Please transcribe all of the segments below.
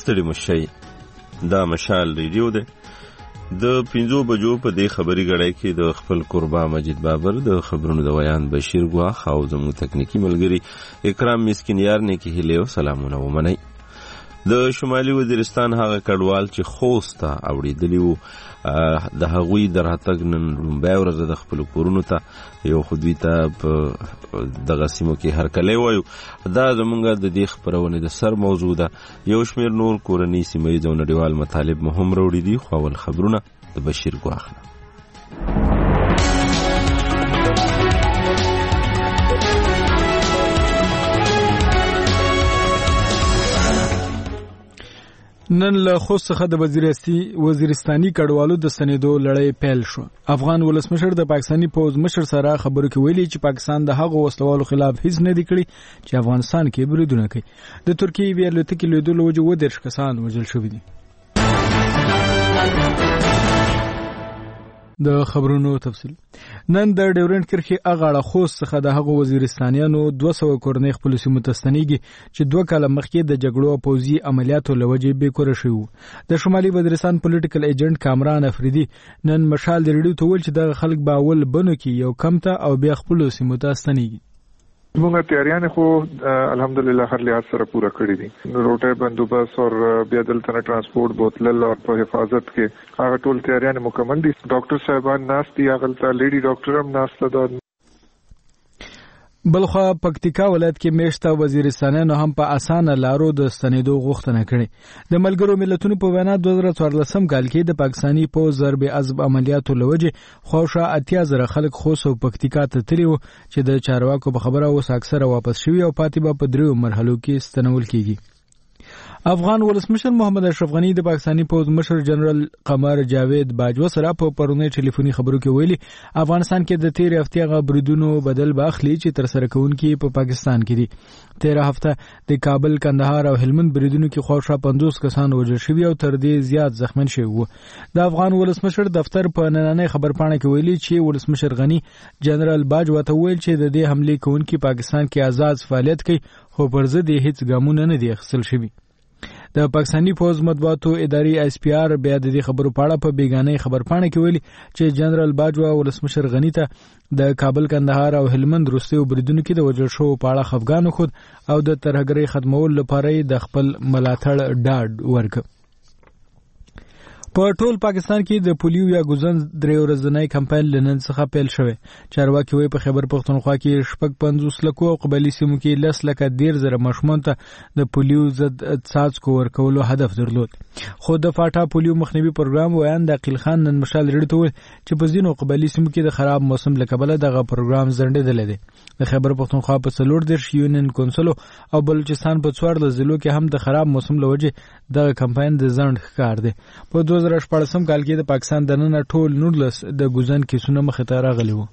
ستړي مشئ. دا مشال ریډیو دی. د 5 بجو په دې خبري غړای کې د خپل قربا مجید بابر د خبرونو د ویان بشیر ګواخ او زموږ تکنیکی ملګری اکرام مسکینیار نه کې هلیو سلامونه ومنئ. د شمالي وزیرستان هغه کډوال چې خوست ته اوړېدلی وو د هغوی د راتګ نن لومبۍ ورځ د خپلو کورونو ته یو خو دوی ته په دغه سیمو کې هرکلی وایو. دا زمونږ د دې خپرونې د سر موضوع ده. یو شمېر نور کورني سیمه ییز او نړیوال مطالب مو هم راوړي دي، خو اول خبرونه د بشیر ګواخ نه. نن له خوست څخه د وزیرستاني کډوالو د ستنېدو لړۍ پیل شو. افغان ولسمشر د پاکستاني پوځ مشر سره خبرو کې ویلي چې پاکستان د هغو وسلوالو خلاف هیڅ نه دی کړی چې افغانستان کې بریدونه کوي. د ترکیې یوې الوتکې لیدلو له وجې 30 کسان وژل شوي دي. د خبرونو تفصیل. نن د ډیورنډ کرښې اغاړه خوست څخه د هغو وزیرستانیانو 200 کورنۍ خپل سیمو ته ستنېږي چې 2 کاله مخکې د جګړو او پوځي عملیاتو له وجې بېکوره شوي وو. د شمالي وزیرستان پولیټیکل ایجنټ کامران افریدي نن مشال د ریډیو ته وویل چې دغه خلک به اول بنو کې یو کم ته او بیا خپلو سیمو ته ستنېږي. موږ تیاریان خو الحمدلله هر لحاظ سره پوره کړی دي. روټي بندوبست او بیا دلته ترانسپورت بوتل او په حفاظت کې هغه ټول تیاریان مکمل دي. ډاکټر صاحبان ناس دي، هغه لیډي ډاکټر هم ناس ده. بلخوا پکتیکا ولایت کې میشته وزیرستانیانو هم په اسانه لارو د ستنېدو غوښتنه کړې. د ملګرو ملتونو په وینا 2014 کال کې د پاکستاني پوځ ضرب عضب عملیاتو له وجې خواوشا 80,000 خلک خوست او پکتیکا ته تللي وو چې د چارواکو په خبره اوس اکثره واپس شوي او پاتې به په 3 مرحلو کې ستنول کیږي. افغان ولسمشر محمد اشرف غنی د پاکستاني پوځ مشر جنرال قمر جاوید باجوا سره په پرونی ټلیفوني خبرو کې ویلي افغانستان کې د 13 هفتې غو بریدونو بدل باخلي چې تر سره کوونکي په پاکستان کې دي. 13 هفته د کابل، کندهار او هلمند بریدونو کې خواوشا 50 کسان وژل شوي او تر دې زیات زخمین شوي وو. د افغان ولسمشر دفتر په نننۍ خبرپاڼه کې ویلي چې ولسمشر غنی جنرال باجوا ته ویل چې د دې حمله کوونکي پاکستان کې آزاد فعالیت کوي، خو پر ضد یې هیڅ ګامونه نه دي اخیستل شوي. د پاکستاني پوځ مطبوعاتو اداري SPR بیا د دې خبرو په اړه په بیگانه خبرپاڼه کې ویلي چې جنرال باجوا ولسمشر غنی ته د کابل، کندهار او هلمند وروستیو بریدونو کې د وژل شوو په اړه خفګان وښود او د ترهګرۍ ختمولو لپاره د خپل ملاتړ ډاډ ورکړ. په ټول پاکستان کې د پولیو یا ګوزن 3 ورځنی کمپاین لنن څخه پیل شوی. چارواکي وایي په خیبر پختونخوا کې 50 لکو او قبایلی سیمو کې 10,000 ماشومان ته د پولیو ضد څاڅکو ورکولو هدف درلود. خو د فاټا پولیو مخنیوي پروګرام ویان د عقیل خان نن مشال ریډیو ته ویل چې په ځینو قبایلی سیمو کې د خراب موسم له کبله دغه پروګرام ځنډېدلی دی. د خیبر پختونخوا په 14 یونین کونسل او بلوچستان په 14 ضلعو کې هم د خراب موسم له وجې دغه کمپاین د ځنډ ښکار دی. په 2014 کال کې د پاکستان دننه ټول 19 د ګوزن کیسونه مخې ته راغلي وو.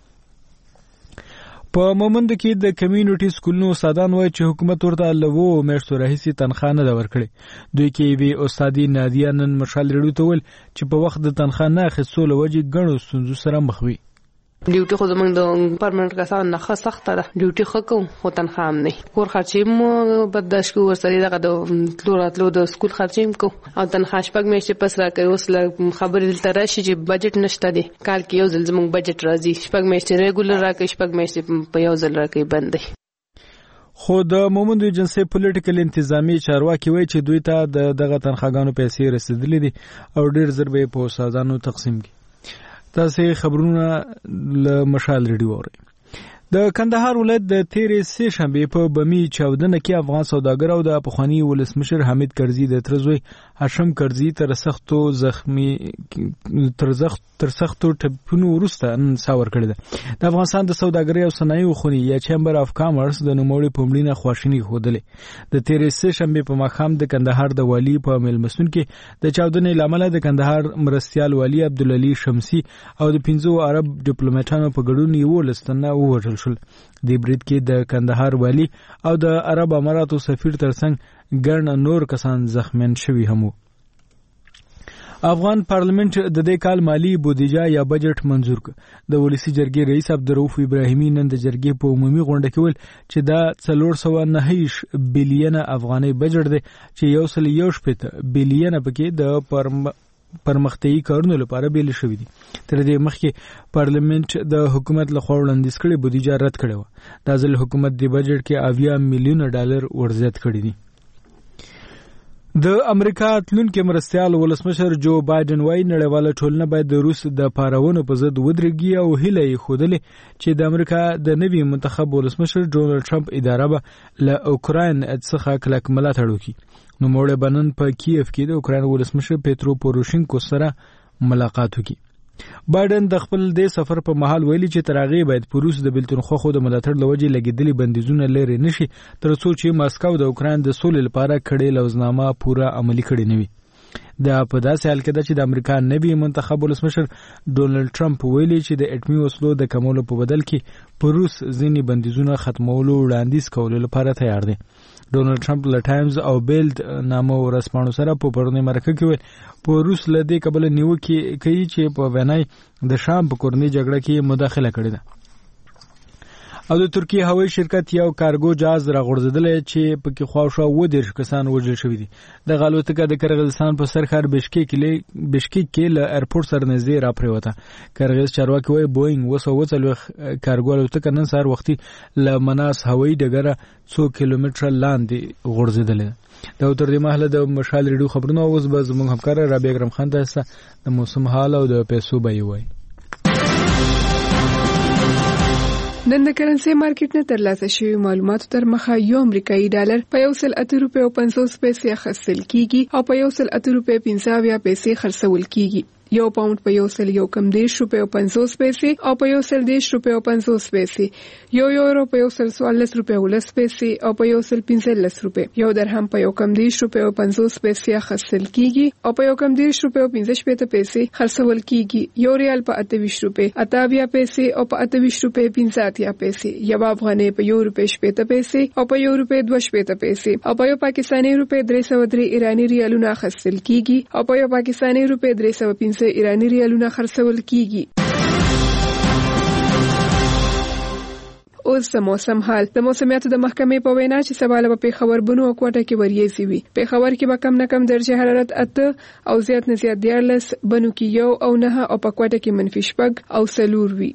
په مومند کې د کمیونټي سکولونو استادان وایي چې حکومت ورته له 2 میاشتو راهیسې تنخواه نه ده ورکړې. دوی کې وی استادي نادیه نن مشال ریډیو ته ویل چې په وخت د تنخواه نه اخیستو له وجې ګڼو ستونزو سره مخ وي. ډیوټي خو زمونږ د پرمننټ کسان نه ښه سخته ده. ډیوټي ښه کوم خو تنخواه هم نه. کور خرچې مو برداشت کوو، ورسره دغه د تلو راتلو د سکول خرچې هم کوو او تنخواه 6 میاشتې پس راکوي. اوس له خبرې دلته راشي چې بجټ نشته دی. کال کې یو ځل زمونږ بجټ راځي، 6 میاشتې ریګولر راکوي، 6 میاشتې په یو ځل راکوي بند دی. خو د مومند ایجنسی پولیټیکل انتظامی چارواکي وایي چې دوی ته دغه تنخواګانو پیسې رسیدلې دي او ډېر زر به په استادانو تقسیم کړي. تاسو خبرونه له مشال ریډیو اورئ. د کندهار ولایت د تیرې سه شنبه په بمی چاودنه کې افغان سوداګر او د پخوانی ولسمشر حمید کرزي د ترزوی هاشم کرزي تر سختو ټپونو وروسته ساور کړی ده. د افغانستان د سوداګرۍ او صنایعو خونی یا چیمبر اف کامرس د نوموړي په مړینه خواشیني ښودلې. د تیرې سه شنبه په ماښام د کندهار د والی په میلمستون کې د چاودنې لامل د کندهار مرستیال والی عبدالعلی شمسی او د 15 عرب ډیپلوماټانو په ګډون یو لستنه ووژل شول. د برید کې د کندهار والی او د عرب اماراتو سفیر ترڅنګ ګڼ نور کسان زخمیان شوي هم. افغان پارلیمنت د دې کال مالی بودیجه یا بجټ منظور کړ. د ولسی جرګې رئیس عبدالرؤف ابراهیمي نن د جرګې په عمومي غونډه کې ویل چې دا 409 بلین افغاني بجټ دی چې 1.1 بلین پکې د پرمختیايي کارونو لپاره بیل شوی دي. تر دې مخکې پارلیمنت د حکومت لخوا وړاندیز کړي بودیجه رد کړې و. دا ځل حکومت د بجټ کې 80 میلیون ډالر ورزیات کړی دي. د امریکا تلونکي مرستیال ولسمشر جو بایدن وايي نړیواله ټولنه باید د روس د پارونو په ضد ودرېږي او هیله یې ښودلې چې د امریکا د نوي منتخب ولسمشر ډونالد ټرمپ اداره به له اوکراین څخه کلک ملاتړ وکړي. نو موږ بنن په کیف کې د اوکراین ولسمشر پیترو پوروشینکو سره ملاقات وکړي. بایدن د خپل د سفر په مهال ویلي چې ترغه باید پروس د بلتونخوا خو د ملاتړ لوجې لګیدلې بندیزونه لري نشي ترڅو چې ماسکو د اوکراین د سولې لپاره کړي لوزنامه پورا عملی کړي نوي. دا په داسې حال کې ده چې د امریکا نوي منتخب ولسمشر ډونالد ټرمپ ویلي چې د اټمي وسلو د کمولو په بدل کې پروس ځینې بندیزونه ختمولو وړاندیز کولو لپاره تیار دی. ډونالد ټرمپ له ټایمز او بیلد نامو ورسپانو سره په پرونی مرکه کې ویل په روس له دې قبل نیوکه کوي چې په وینای د شام په کورنۍ جګړه کې مداخله کړې ده. او د ترکیه هوایي شرکت یو کارګو جهاز راغورځیدل چې پکې خواوشا 10 کسان وژل شوي دي. د غالوتکه د قرغیزستان په سرخار بشکیک کې له ایرپورټ سره نږدې راپریوته. قرغیز چارواکي وایي بوینګ 240 کارګو الوتکه نن سهار وختي له مناس هوایي ډګره 2 کیلومتره لاندې غورځیدله. دا تر دې مهاله د مشال ریډیو خبرونه اوس به زموږ همکار رابعه اکرم خان تاسو د موسم حال او د پیسو بیه وایي. نن د کرنسي مارکیټ نه ترلاسه شوی معلوماتو تر مخه یو امریکایي ډالر په 1.8 روپیو 50 پیسې اخیستل کیږي او په 1.8 روپیو 50 پیسې خرڅول کیږي. یو پاوند په 1.10 روپیو 50 پیسې او په 1.10 روپیو 50 پیسې. یو یورو په 1.14 روپیو 10 پیسې او په 1.15 روپیو. یو درهم په 1.10 روپیو 50 پیسې اخیستل کیږي او په 1.10 روپیو 15 پیسې خرڅول کیږي. یو ریال په 28 روپیو 28 پیسې او په 28 روپیو 50 پیسې. یو افغانۍ په 1 روپیو 70 پیسې او په 1 روپیو 2 پیسې او په یو پاکستاني روپیو 303 ایرانی ریالونه اخیستل کیږي او په یو پاکستاني روپیو 350 ایرانی ریالونه خرڅول کیږي. اوس د موسم حال. د موسمیاتو د محکمې په وینا چې سبا له پېښور بنو او کوټه کې وریځي وي. پېښور کې به کم نه کم درجه حرارت 8 او زیات نه زیات 14، بنو کې 1 او 9 او په کوټه کې -0 او 4 وي.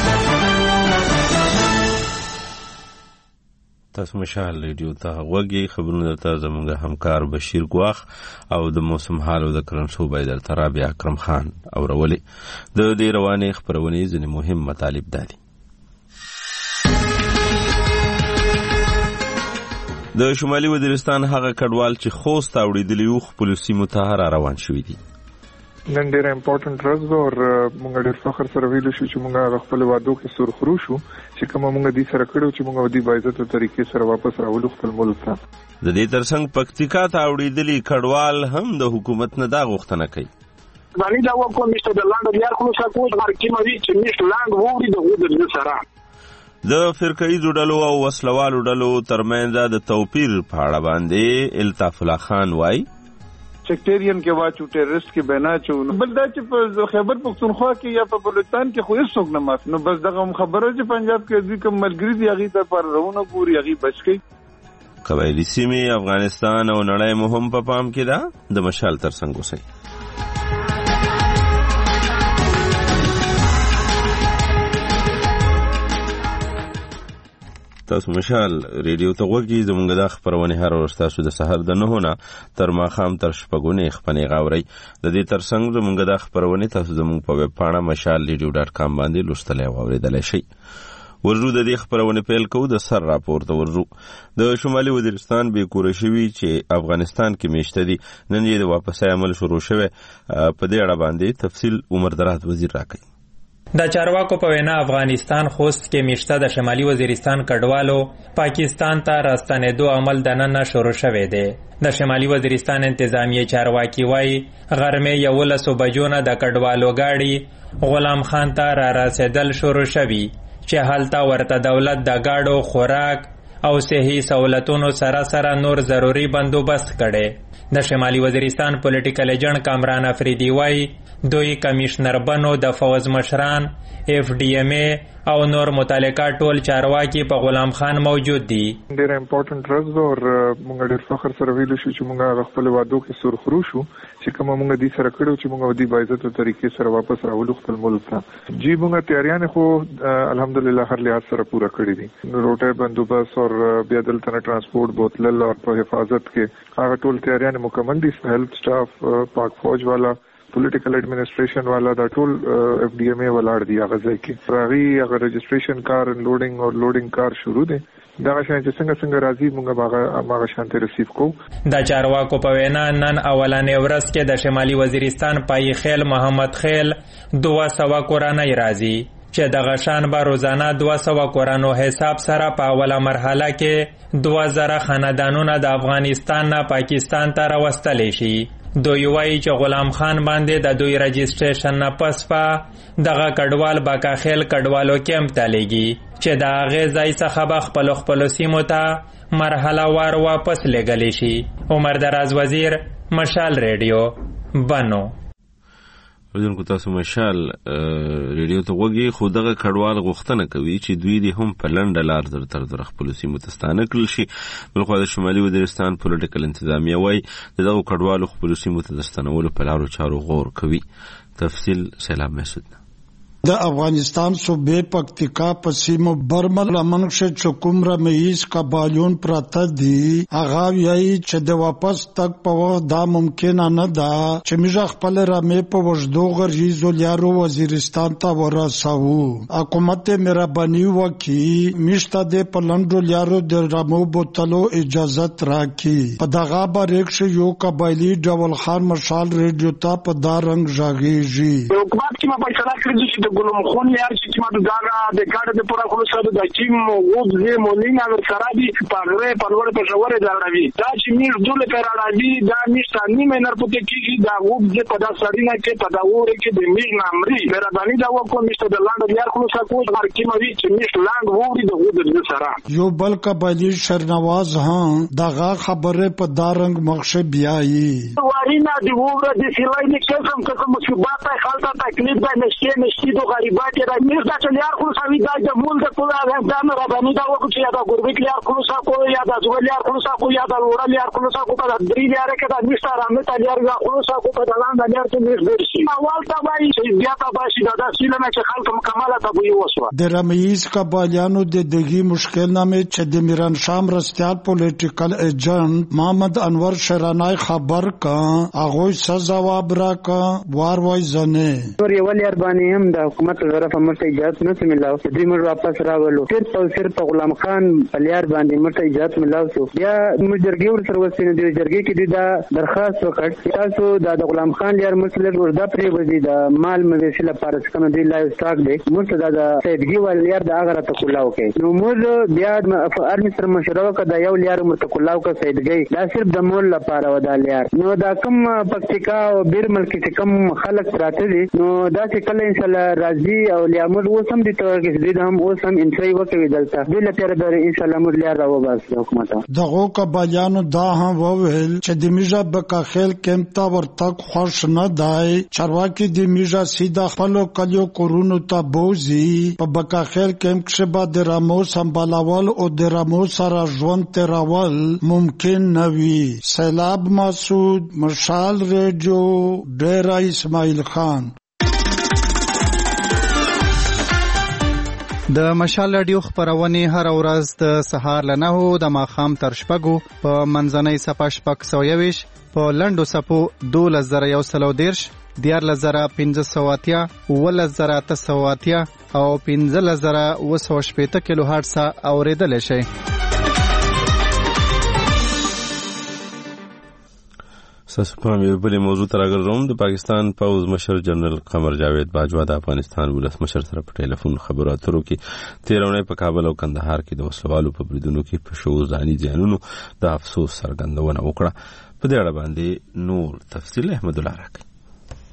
تاسو مشال ریډیو ته غوږی خبرونه ته زموږ همکار بشیر ګواخ او د موسم حال او د کرنسو بایدر رابعه اکرم خان اورولې. د دې روانې خبرونه ځینې مهم مطالب دي. د شمالي وزیرستان هغه کډوال چې خوست اوریدلی یو خپل سیمو ته روان شوي دي. نن ډېر امپورټنت ورځ ده او موږ ډېر فخر سره ویلو چې موږ خپل وادو کې سرخرو شو چې کوم موږ دې سره کړو چې موږ دې باعزته طریقې سره واپس راولو خپل ملک ته. د دې ترڅنګ پکتیکا ته اوریدلی کډوال هم د حکومت نه دا غوښتنه کوي. باندې دا وکړو چې د لاند بیا خو څه کوم مرکه مې چې مش لاند ووري د غوډر سره د فرقې ډلو او وسلوالو ډلو ترمنځ د توپیر په اړه باندې الطاف الله خان وایي سیکټریان کې واچو ټیرریست کې بنا چو بل دا چې په خیبر پختونخوا کې یا په بلوچستان کې خو هیڅ څوک نه مات نو بس دغه خبره چې پنجاب کې دوی کوم ملګری دی هغه ته پر روونه پوری هغه بچی قبایلی سیمې افغانستان او نړۍ مهم په پام کې ده. د مشال ترڅنګ اوسئ. تاسو مشال ریډیو ته غوږی زمونږ د خبرونه هر ورځ تاسو د سحر د 9 تر ماښام تر شپږونه خپنې غاوري. د دې ترڅنګ زمونږ د خبرونه تاسو زمونږ په ویب پاڼه mashalradio.com باندې لوستلای او اوریدلای شئ. ورجو د دې خبرونه پیل کوو د سر راپور ته ورجو. د شمالي وزیرستان به کورشوي چې افغانستان کې میشته دي نن یې د واپسۍ عمل شروع شوه. په دې اړه باندې تفصیل عمر درات وزیر راکړي. د چارواکو په وینا افغانستان خوست کې میشته د شمالي وزیرستان کډوالو پاکستان ته راستنېدو عمل د نن شروع شوه دی. د شمالي وزیرستان انتظامیه چارواکي وایي غرمه 11 بجو نه د کډوالو گاډي غلام خان ته را رسیدل شروع شوي چې هلته ورته دولت د گاډو خوراک او صحي سہولتونو سره نور ضروری بندوبست کړي. د شمالي وزیرستان پولیټیکل ایجنټ کامران افریدي وایي دوی کمشنر بنو د فوز مشران FDMA او نور متعلقه ټول چارواکي په غلام خان موجود دي. ډېر امپورټنت ورځ او موږ ډېر فخر سره ویلو چې موږ خپل وادو کې سرخرو شو چې کوم موږ دې سره کړو چې موږ ودی باعزت طریقې سره واپس راولو خپل ملک ته. جی موږ تیاریان خو الحمدلله هر لحاظ سره پورا کړی دي. روټه بندوبست او بیا دلته ترانسپورت بوتل او په حفاظت کې هغه ټول تیاریان مکمل دي. هیلث سټاف پاک فوج والا پولیټیکل ایڈمنسټریشن والا دا ټول FDMA ولاړ دي. هغه ځای کې راغي هغه رجسټریشن کار لوډینګ او لوډینګ کار شروع دي. دا شان چې څنګه راځي موږ هغه شانته ریسیو کوو. د چارواکو په وینا نن اولنې ورځ کې د شمالي وزیرستان پای خیل محمد خیل 200 کورنۍ راځي چې د غشان به روزانه 200 کورانو حساب سره په اوله مرحله کې 2000 خاندانونه د افغانستان نه پاکستان ته راوستل شي. دوی وایي چې غلام خان باندې د دوی رجسټریشن نه پس په دغه کډوال باکاخیل کډوالو کیمپ ته لیږي چې د هغې ځای څخه به خپلو سیمو ته مرحله وار واپس لیږلی شي. عمر دراز وزیر، مشال ریډیو، بنو. ودونکو تاسو مشال ریډیو ته وګورئ، خو دغه کډوال غوښتنه کوي چې دوی دې هم په لنډه لار تر خپلو سیمو ته ستانه کړل شي. بلخوا د شمالي وزیرستان پولیټیکل انتظامیه وایي د دغو کډوالو خپلو سیمو ته د ستنولو په لارو چارو غور کوي. تفصیل سیلاب محسود. د افغانستان صوبې پکتیکا په سیمو برمل لمنښه چې کوم رمیز قبایلون پراته دي هغه وایي چې د واپس تک په وخت دا ممکن نه ده چې موږ خپل رمې په وژدو غرجیزو لیارو وزیرستان ته ورسوو. حکومت مهرباني وکړي میشته د په لنډو لیارو د رمو بوتلو اجازت راکړي. په دغه بریښ یو قبایلی ډول خان مشال ریډیو ته په دا رنګ ژغېږي. حکومت کې ما فیصله کړې چې ګلم خون یار چې ما دغه د کارت د پورا خلص سره د ټیم وو د مولینګ او سرابي پغره پلوړ په شوره دراوي دا چې میر دوله پر راځي دا نشته نیمه نرپته کیږي دا وو د په داسې اړینه کې په دا وره کې د میر نامري مهرباني دا وکړو مشته د لاندې یار خلص کو هر کیموي چې میر لاند وو د وو د سره یو بل قبایلی شرنواز ها دغه خبره په دارنګ مخشه بیاي ورینا دی وره د سیلای نه کوم مصیبت خالته تکلیف ده نشي غریبات را میز دا چې یار خو سوي دا د مول د ټول هغه د رباني دا وکړي چې دا ګوربت یار خو ساکو یا د ځول یار خو ساکو یا د وړل یار خو ساکو په درې یار کې د نشته رامه ته یار خو ساکو په دلان د یار ته میز درشي اول ته وایي چې بیا ته باشي دا سیلنه چې خلک مکمله ته وي وسو د رمیز قبایلیانو د دغه مشکل نامه چې د میران شام رستيال پولیټیکل ایجنټ محمد انور شرانای خبر کا هغه سزاواب را کا وار وای زنه ور یو یار باندې هم د حکومت طرفه مرته اجازه نه ملاو دوی موږ واپس راولو صرف غلام خان پلیار باندې مرته اجازه ملاو شو بیا موږ جرګې ور سره وسینه دی جرګې کې دا درخواست وکړ تاسو د غلام خان یار مسله وردا پرې وځي د مال مویشي لپاره څنګه دی لایو سٹاک دی مرته د سیدګي ول یار د هغه ته کولاو کې نو موږ بیا ارمی سره مشوره وکړه د یو یار مرته کولاو کې سیدګي دا صرف د مول لپاره ودال یار نو دا کوم پکتیکا او بیرمل کې کوم خلک پراته دي نو دا چې کله ان شاء الله راځي او لیامر اوسم دي ته کې دې هم اوسم انټری وکوي دلته دې لپاره به ان شاء الله موږ لار راو بس حکومت دغه قبایلیانو دا هم وویل چې د میجا بکاخیل کمپ ته ورتګ خوش نه دی چرواکي د میجا سیده خپل کلیو کورونو ته بوزي په بکاخیل کمپ کې به د رامو سمبالول او د رامو سره ژوند تیرول ممکن نه وي. سیلاب مسعود، مشال ریډیو، ډیرا اسماعیل خان. د مشال رادیو خبرونه هر ورځ د سهار له 9 د ماښام تر 6 په منځنۍ صفه 620 په لندو صفو 2110 14580 11980 او 15080 کیلو هرتز اوریدل شي. سپم یو بل موضوع تر راغلم د پاکستان پوز مشر جنرال قمر جاوید باجوا د افغانستان ولس مشر سره په ټلیفون خبرو اترو کې 13 په کابل او کندهار کې د وسلوالو په بریدونو کې په شو ځاني ځانونو د افسوس څرګندونه وکړه. په دې اړه باندې نور تفصیل احمد الله راکړي.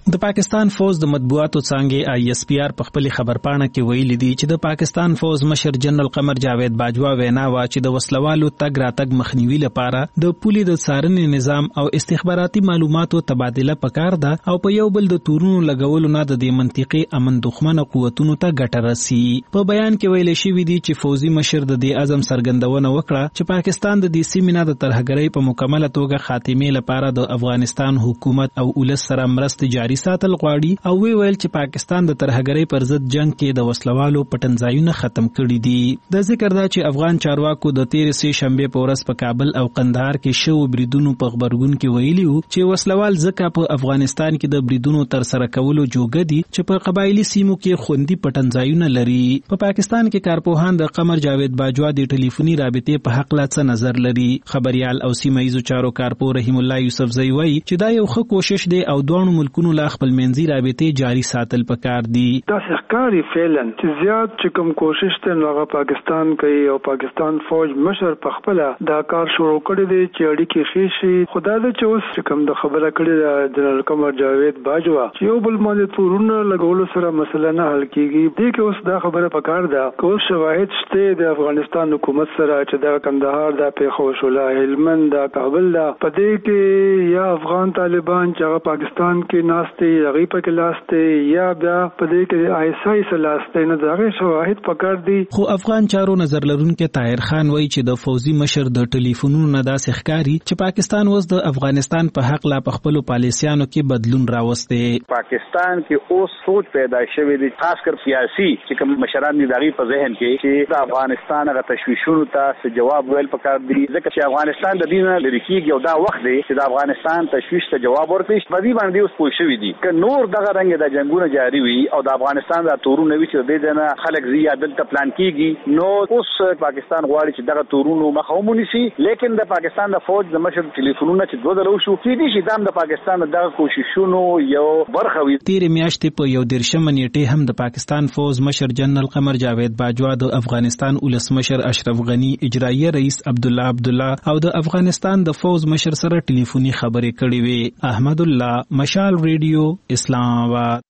د پاکستان فوج د مطبوعاتو څانګې ISPR په خپل خبرپاڼه کې ویلي دي چې د پاکستان فوج مشر جنرال قمر جاوید باجوا وینا وا چې د وسلوالو تګ راتګ مخنیوي لپاره د پولي د څارنې نظام او استخباراتي معلوماتو تبادله پکار ده او په یو بل د تورونو لګولو نه د منطقي امن دښمن قوتونو ته ګټه رسي. په بیان کې ویل شوی دی چې فوجي مشر د دې عزم څرګندونه وکړه چې پاکستان د دې سیمې نه د ترهګرۍ په مکمله توګه خاتمه لپاره د افغانستان حکومت او ولس سره مرسته جاري ساتل غواړي او ویل چې پاکستان د ترهګرۍ پر ضد جنگ کې د وسلوالو پټنځایونه ختم کړي دي. د ذکر دا چې افغان چارواکو د 13 شنبه په ورځ په کابل او قندهار کې شو بریدونو په خبرګون کې ویلي وو چې وسلوال ځکه په افغانستان کې د بریدونو تر سره کولو جوګه دي چې په قبایلی سیمو کې خوندي پټنځایونه لري. په پاکستان کې کارپوهان د قمر جاوید باجوا د ټلیفوني رابطې په حق لا څه نظر لري. خبريال او سیمایي چارو کارپو رحیم الله یوسف زئی وایي چې دا یو ښه کوشش دی او دوه ملکونو لا خپل منځي رابطې جاری ساتل پکار دي. دا ښکاری فعلن چې زیات چې کوم کوشش ته هغه پاکستان کوي او پاکستان فوج مشر په خپل دا کار شروع کړی دی چې اړیکې ښې شي. خدای دې چې اوس کوم د خبره کړې ده جنرال قمر جاوید باجوا چې یو بل باندې تورونه لګولو سره مسله نه حل کیږي. دې کې اوس دا خبره پکار ده که اوس شواهد شته د افغانستان حکومت سره چې دا کندهار دا پیښور شولا هلمند دا کابل دا په دې کې یا افغان طالبان چې هغه پاکستان کې ناشته هغه په کې لاسته یا بیا په دې کې ISI سره لاسته نه دغه شواهد پکار دي. خو افغان چارو نظر لرونکو طاهر خان وایي چې د فوجي مشر د ټلیفونونو نه داسې ښکاری چې پاکستان اوس د افغانستان په حق لا په خپل پالیسیانو کې بدلون راوسته. پاکستان کې اوس سوچ پیدا شوی دی خاص کر سیاسي چې کوم مشران دي دغه په ذهن کې چې د افغانستان غو تشویشونو ته جواب ویل پکار دي ځکه چې افغانستان د دینه لری کېږي او دا وخت دی چې د افغانستان تشویش ته جواب ورکړي. په دې باندې اوس پوه شوی دي ک نور دغه رنګ د جنگونو جاری وي او د افغانستان د تورونو وی چې د دې نه خلک زی عدل ته پلان کیږي نو اوس پاکستان غواړي چې دغه تورونو مخاومونی شي. لیکن د پاکستان د فوج د مشر ټلیفونونه چې دوه درو شو چې دي چې د پاکستان دغه کوششونو یو برخه وي. تیر میاشتې په یو 13 نیټه هم د پاکستان فوج مشر جنرال قمر جاوید باجوا د افغانستان ولسمشر اشرف غنی اجرایی رئیس عبدالله او د افغانستان د فوج مشر سره ټلیفوني خبرې کړې وې. احمد الله مشال ریډیو اسلام آباد.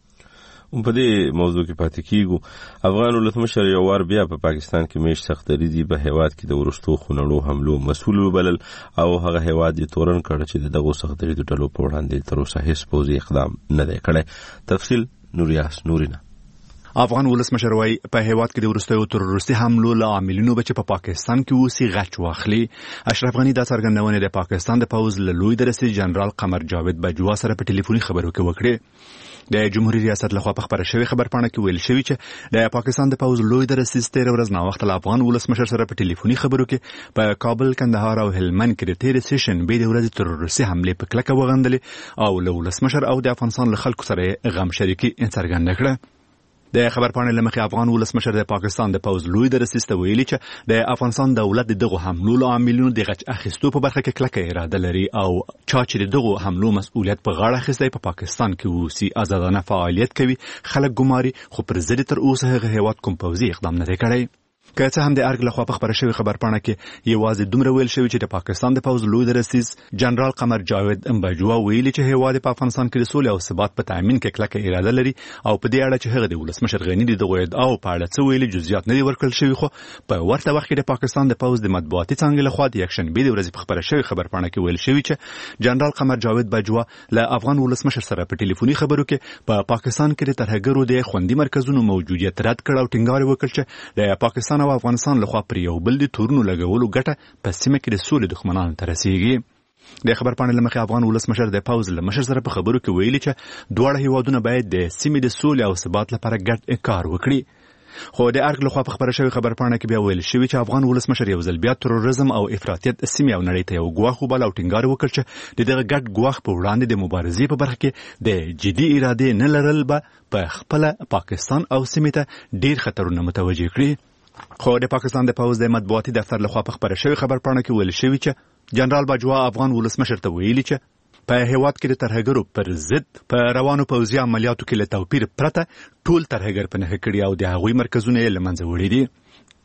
په دې موضوع کې پاتې کیږو. افغان ولسمشر یو وار بیا په پاکستان کې میش سختریزي په هیواد کې د ورستو خونړو حملو مسؤل وبلل او هغه هیواد یې تورن کړ چې دغه سختریزو ټلو په وړاندې تر اوسه هیڅ پوځي اقدام نه دی کړی. تفصیل نوریاس نورینا. افغان ولسمشر وايي په هیواد کې د ورستیو تروریستي حملو له عاملینو بچ په پاکستان کې اوسې غچ واخلي. اشرف غنی د څرګندونې د پاکستان د پوز له لوی درسي جنرال قمر جاوید باجوا سره په ټلیفوني خبرو کې وکړي. د جمهوریت ریاست لخوا په خبره شوی خبرپاڼه کې ویل شوی چې د پاکستان د پوز لوی درسي ستیر ورځ نا وخت له افغان ولسمشر سره په ټلیفوني خبرو کې په کابل قندهار او هلمند کې د 13 سیشن به د ورځې تروریستي حمله په کلکه وغندلې او له ولسمشر او د افغانستان له خلکو سره غم شریکي څرګنده کړه. د خبرپاڼې لمخې افغان ولسمشر د پاکستان د پوز لوی درسي ویلي چې د افغانستان دولت دغه حملو له عاملینو د غچ اخیستو په برخه کې کلکه اراده لري او چا چې دغه حملو مسؤلیت په غاړه اخیستی په پاکستان کې وسی آزادانه فعالیت کوي خلک ګماري خو پر ضد تر اوسه هغه هیواد کوم پوځي اقدام نه کړی. که څه هم د ارګ لخوا په خبره شوی خبرپاڼه کې یوازې دومره ویل شوی چې د پاکستان د پوز لوی درسي جنرال قمر جاوید باجوا ویلي چې هیواد په افغانستان کې د سولې او ثبات په تامین کې کلکه اراده لري او په دې اړه چې هغه د ولسمشر غنی د غوید او په اړه څه ویلي جزئیات نه ورکړل شوی. خو په ورته وخت کې د پاکستان د پوز د مطبوعاتي څنګه لخوا د یک شنبه د ورځې په خبره شوی خبرپاڼه کې ویل شوی چې جنرال قمر جاوید باجوا له افغان ولسمشر سره په ټلیفوني خبرو کې په پاکستان کې د ترهګرو د خوندي مرکزونو موجودیت رد کړ او ټینګار وکړ چې د پاکستان او افغانستان لخوا پر یو بل د تورونو لګولو ګټه په سیمه کې د سولې دښمنانو ته رسیږي. د خبرپاڼې لمخې افغان ولسمشر د پوز له مشر سره په خبرو کې ویلي چې دواړه هیوادونه باید د سیمې د سولې او ثبات لپاره ګډ کار وکړي. خو د ارګ لخوا په خبره شوی خبرپاڼه کې بیا ویل شوی چې افغان ولسمشر یو ځل بیا تروریزم او افراطیت سیمې او نړۍ ته یو ګواښ وباله او ټینګار وکړ چې دغه ګډ ګواښ په وړاندې د مبارزې په برخه کې د جدي ارادې نه لرل به په خپل پاکستان او سیمې ته ډیر خطرونه متوجه کړي. خو د پاکستان د پوز د مطبوعاتي دفتر لخوا په خبره شوی خبرپاڼه کې ویل شوی چې جنرال باجوا افغان ولسمشر ته ویلي چې په هیواد کې د ترهګرو پر ضد په روانو پوځي عملیاتو کې له توپیر پرته ټول ترهګر په نښه کړي او د هغوی مرکزونه یې له منځه وړي دي.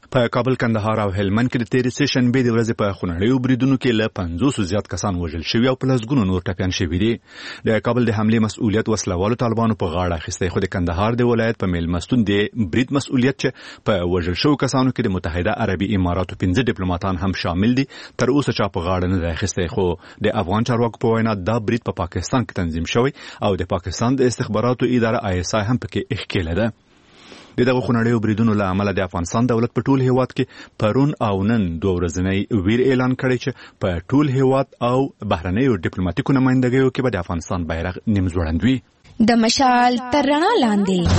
په کابل، کندهار او هلمند کې د تیرې سه شنبې د ورځې په خونړیو بریدونو کې له 500 زیات کسان وژل شوي او په لسګونو نور ټپیان شوي دي. د کابل د حملې مسؤلیت وسلوالو طالبانو په غاړه اخیستی، خو د کندهار د ولایت په میلمستون د برید مسؤلیت چې په وژل شوو کسانو کې د متحده عربي اماراتو 15 ډیپلوماټان هم شامل دي تر اوسه چا په غاړه نه دی اخیستی. خو د افغان چارواکو په وینا دا برید په پاکستان کې تنظیم شوی او د پاکستان د استخباراتو اداره ISI هم پکې اخکېله ده. د دغه خونړیو بریدونو له امله د افغانستان دولت په ټول هیواد کې پرون او نن 2 ورځنی ویر اعلان کړی چې په ټول هیواد او بهرنیو ډیپلوماټیکو نمائندګیو کې به د افغانستان بیرغ نیم ځوړند وي. د مشال تر رڼا لاندې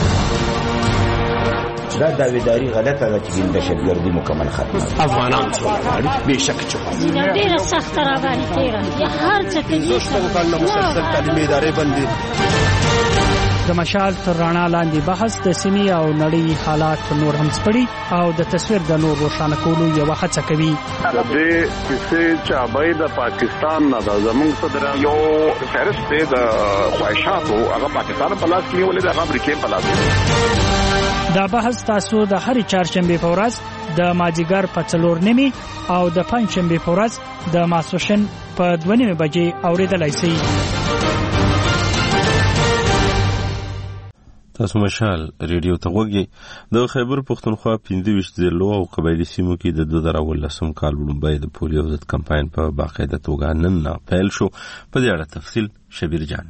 دا داویداری غلطه ده چې دهشتګردي مکمل ختمه افغانان څومره بېشک چوکه ډېره سخته راباندې تېره یا هر څه کوي څنګه مسلسل تعلیمي ادارې بندي. د مشال تر رڼا لاندې بحث د سیمې او نړۍ حالات نور هم سپړي او د تصویر د نور روښانه کولو یو هڅه کوي. د دې کیسې چابای د پاکستان نه د زموږ صدر یو فهرست دی د خواهشاتو هغه پاکستان په لاس کې ولې د امریکا په لاس کې. دا بحث تاسو د هرې چهارشنبې په ورځ د مازیګر په 4:30 او د پنځشنبې په ورځ د ماسپښین په 2:30 بجې اوریدلای شئ. تاسو مشال ریډیو ته وګورئ. د خیبر پښتونخوا 25 ضلعو او قبایلی سیمو کې د 2019 کال وړاندې د پولیو ضد کمپاین په باقاعده توګه نن پیل شو. په دې اړه تفصیل شبیر جان.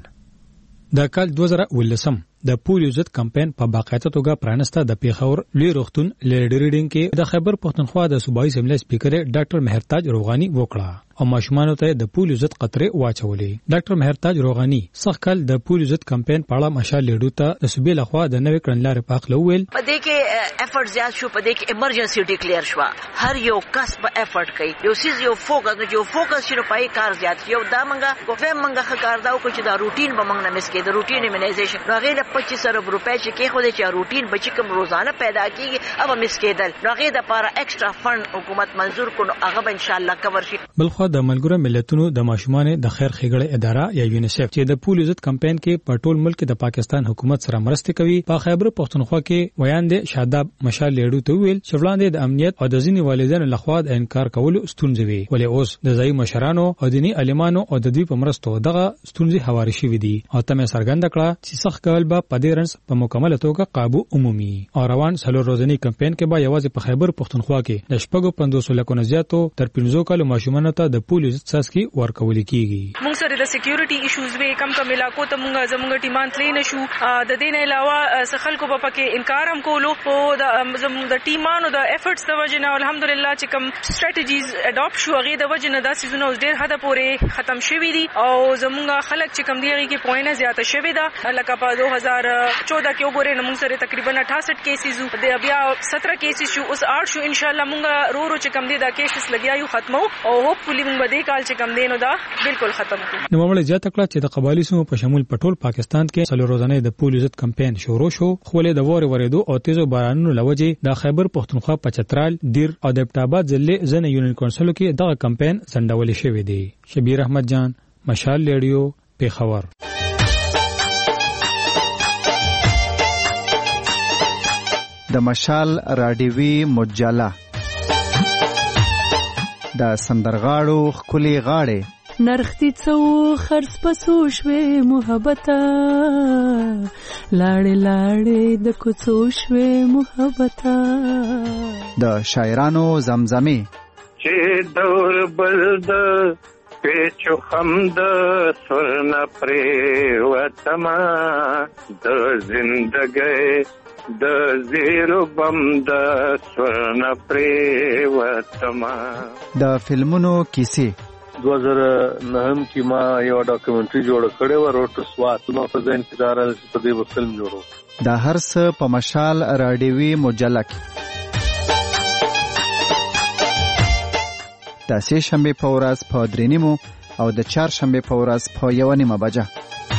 د کال 2019 د پولیو ضد کمپاین په باقاعده توګه پرانسته. د پیښور لوی روغتون لیډریډینګ کې د خیبر پښتونخوا د صوبایي اسمبلی سپیکر ډاکټر مهرتاج روغانی وکړه او ماشومان ته د پولیو ضد قطرې واچولې. ډاکټر مهرتاج روغانی سخت کال د پولیو ضد کمپاین په اړه مشال لیډو ته د صوبې لخوا د نوې کړنلارې په اړه وویل. په دې کې افورت زیات شو، په دې کې ایمرجنسي ډیکلیئر شو. هر یو کس په افورت کوي، یو سیز یو فوکس شنو پای کار زیات یو دا منګه کوفه منګه خکار دا کو چې دا روټین به منګ نه مسکې د روټین ایمنایزیشن راغې د 2500 روپۍ چې کې خو دې چې روټین بچی کوم روزانه پیدا کیږي او مسکېدل راغې د لپاره ایکسترا فند حکومت منزور کړو هغه به ان شاء الله کور شي. بلخو د ملګرو ملتونو د ماشومان د خیر ښېګړې اداره یا یونیسف چې د پولیو ضد کمپاین کې په ټول ملک د پاکستان حکومت سره مرسته کوي په خیبر پښتونخوا کې ویاند شاداب مشال لیډو ته ویل چې وړاندې د امنیت او د ځینې والدینو لخوا د انکار کولو ستونزې وي، ولې اوس د ځای مشرانو او دینی عالمانو او د دوی په مرستو دغه ستونزې هواري شوې دي او تمه څرګنده کړه چې سخت کول به په دې رنس په مکمل توګه قابو عمومي او روان سلور روزنی کمپاین کې به یوازې په خیبر پښتونخوا کې د شپږو 500 لکو نه زیاتو تر 15 کالو ماشومانو ته د پولیو ضد څاڅکي ورکول کیږي. موږ سره د سکیورټي ایشوز وی کم علاقو ته موږ زموږ ټیمان تللی نشو. د دې نه علاوه خلکو په پکې انکار هم کولو او د ټیمانو د ایفورټس د وجه نه الحمدلله چې کوم سټریټجیز اډاپټ شو هغه د وجه نه دا سيزونه اوس ډېر حد پورې ختم شوي دي او زموږ خلک چې کوم دی هغه کې پوینټ زیاته شوي ده. لکه په 2014 کې وګورئ نو موږ سره تقریبا 68 کیسز د بیا 17 کیسز شو اوس 8 شو. ان شاء الله موږ رو چې کوم دی دا کیسز لګیا یو ختمو او هوپفلی موږ به دې کال چې کوم دی نو دا بالکل ختم کړو. نو موږ زیاته کړه چې د قبایلی سیمو په شمول په ټول پاکستان کې څلور روزانه د پولیو ضد کمپاین شروع شو. خو له د ووري وریدو او تیزو بارانونو لوجې د خیبر پښتونخوا په چترال، دیر او د ابټاباد ضلع ځنه یونین کونسل کې دغه کمپاین سندول شوی دی. شبیر احمد جان، مشال لیډیو، پیښور. د مشال راډیوي مجله د سندرغاړو خولي غاړي نرختی څو خرڅ پسو شوي محبته لاړې لاړې د کوڅو شوي محبته د شاعرانو زمزمه چې دور بلد پیچو خمد سرنا پرې وتما د زندګۍ د زیرو بم د سرنا پرې وتما. د فلمونو کیسې 2009 کې ما یو ډاکومنټري جوړ کړې و روټ سوات نو په ځین کې دارل په دې فلم جوړو. د هر څه په مشال راډیوي مجله کې د سه شنبه په ورځ په 3:30 او د چهار شنبه په ورځ په 1:30 بجه.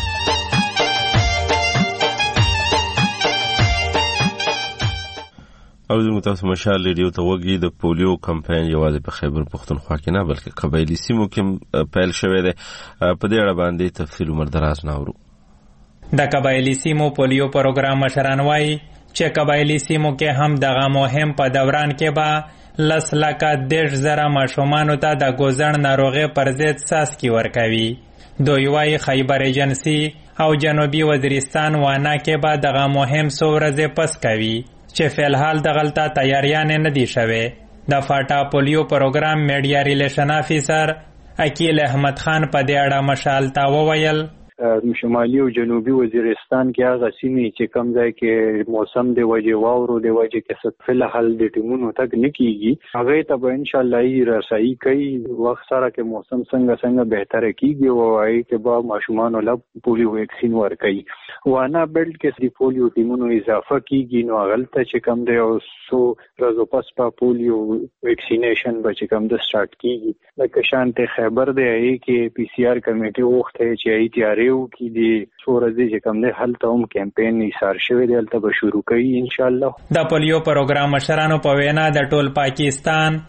او زموږ تاسو مشال ریډیو ته وګورئ. د پولیو کمپاین یوازې په خیبر پښتونخوا کې نه بلکې قبایلی سیمو کې پیل شوی دی. په دې اړه باندې تفصیل عمر دراز ناورو. د قبایلی سیمو پولیو پروګرام مشران وایي چې قبایلی سیمو کې هم دغه مهم په دوران کې به 10,10,000 ماشومانو ته د ګوزڼ ناروغۍ پر ضد څاڅکي ورکوي. دوی وايي خیبر ایجنسي او جنوبي وزیرستان وانا کې به دغه مهم څو ورځې پس کوي چې فلحال دغلته تیاریانې نه دي شوې. د فاټا پولیو پروګرام میډیا ریلیشن افیسر اکیل احمد خان په دې اړه مشال ته وویل شمالي او جنوبي وزیرستان کې هغه سیمې چې کم ځای کې موسم د وجې واورو د وجې کې ست فلحال د ټیمونو تک نه کیږي هغه ته به ان شاء الله رسایي کوي وخت سره کې موسم څنګه بهتره کیږي او هغه کې به ماشومان له پولیو ویکسین ورکړي. وانا بیلټ کې د پولیو ټیمونو اضافه کیږي نو هغه چې کم دی او سو ورځې پس په پولیو ویکسینیشن به چې کم د سٹارټ کیږي لکه شانته خیبر دی کې پی سی آر کمیټي وخت چې ای تیاری کې دي سورځي چې کوم نه هلته هم کمپاین ایثار شوی دی هلته به شروع کوي ان شاء الله. د پولیو پروګرام مشرانو په وینا د ټول پاکستان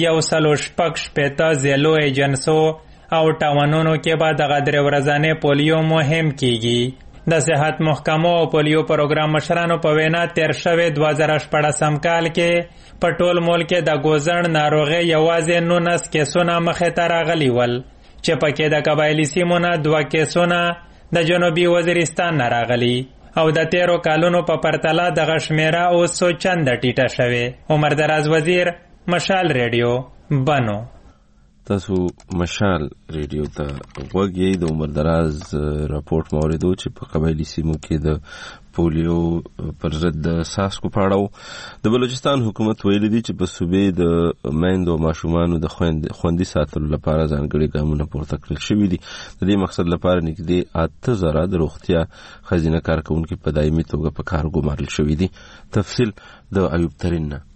1.65 ضلعو ایجنسو او ټاونونو کې به د غدر ورځانه پولیو مهم کیږي. د صحت محکمو او پولیو پروګرام مشرانو په وینا تیر شوی 2014 کال کې په ټول ملک کې د ګوزڼ ناروغي یوازې 19 کیسونه مخې ته راغلي ول چې پکې د قبایلی سیمو نه 2 کیسونه د جنوبي وزیرستان نه راغلي او د 13 کالونو په پرتله دغه شمیره اوس څو چنده ټیټه شوې. عمر دراز وزیر، مشال ریډیو، بنو. تاسو مشال ریډیو ته غوږی. د عمر دراز راپورټ موریدو چې په قبایلی سیمو کې د پولیو پر ضد د څاڅکو په اړه د بلوچستان حکومت ویلي دي چې په صوبې د میندو او ماشومانو د خوندي ساتلو لپاره ځانګړي ګامونه پورته کړل شوي دي. د دې مقصد لپاره نږدې 8,000 د روغتیا ښځینه کارکوونکي په دایمي توګه په کار ګمارل شوي دي. تفصیل د ایوب ترین نه.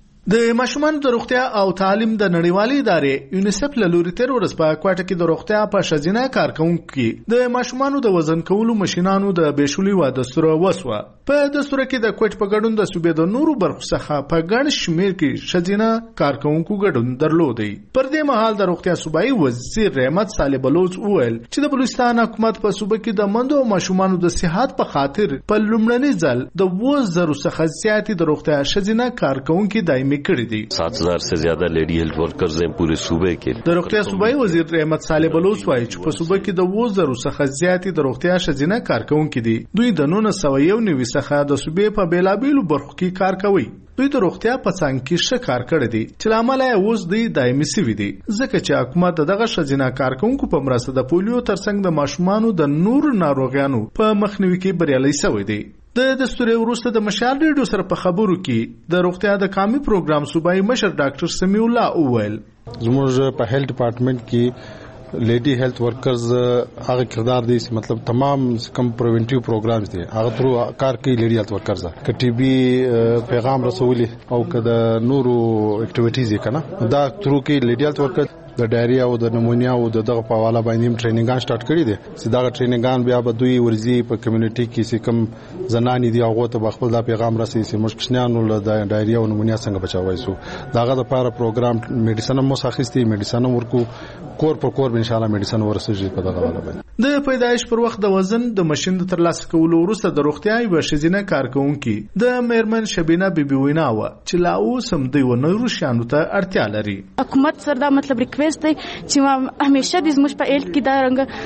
د ماشومان د روغتیا او تعلیم د نړیوالې ادارې یونیسف له لوري تر ورځ په کوټه کې د روغتیا په ښځینه کارکوونکو د ماشومانو د وزن کولو ماشينانو د بېشولي و دستور وسوه. په دستور کې د کوټ په ګډون د صوبې د نورو برخو څخه په ګڼ شمیر کې ښځینه کارکوونکو ګډون درلودي. پر دې مهال د روغتیا صوبایي وزیر رحمت صالح بلوچ وویل چې د بلوچستان حکومت په صوبه کې د مندو او ماشومانو د صحت په خاطر په لومړني ځل د 20,000 څخه زیاتې د روغتیا ښځینه کارکوونکو دایمي کړی دي. 7,000 سے زیادہ لیڈی ہیلتھ ورکرز ہیں پورے صوبے کے. د روغتیا صوبایي وزیر رحمت صالح بلوچ وایي چې په صوبه کې د 20,000 څخه زیاتې د روغتیا ښځینه کارکوونکو دي. دوی د 1991 څخه د صوبې په بیلابیلو برخو کې کار کوي. دوی د روغتیا په څنګ کې ښه کار کړی دی چې لامل یې اوس دی دایمي سوي دي ځکه چې حکومت دغه ښځینه کارکوونکو په مرسته د پولیو ترڅنګ د ماشومانو د نور ناروغیانو په مخنیوي کې بریالي شوی دی. د دستوري وروسته د مشال ریډیو سره په خبرو کې د روغتیا د قومي پروګرام صوبایي مشر ډاکټر سمیع الله اوویل زموږ په هیلث ډپارټمنټ کې لیډي هیلث ورکرز هغه کردار دی چې مطلب تمام کم پریونټیو پروګرامز دي هغه تر کار کوي لیډي هیلث ورکرز ک ټي بي پیغام رسولي او ک د نورو اکټیویټیز کنه دا تر کې لیډي هیلث ورکرز د ډایریا او د نمونیا او دغه په حواله باندې ټریننګان سٹارټ کړی دي چې دا ټریننګان بیا به دوی ورزي په کمیونټي کې چې کوم زنانې دي هغه ته خپل دا پیغام رسي چې مشکشنانو له ډایریا او نمونیا څنګه بچاوي سو داغه لپاره پروګرام میډیسن مو ساخستي میډیسن ورکو کور په کور ان شاء الله میډیسن ورسېږي په دغه حواله باندې. د پیدایش پر وخت د وزن د ماشين د ترلاسه کولو وروسته د روغتیا یو ښځینه کارکوونکي د میرمن شبینه بیبي وینا و چې لا اوس هم دوی ونورو شانو ته اړتیا لري. حکومت سره دا مطلب ریکوست دی چې همیشه د زموږ په هیلث کې دا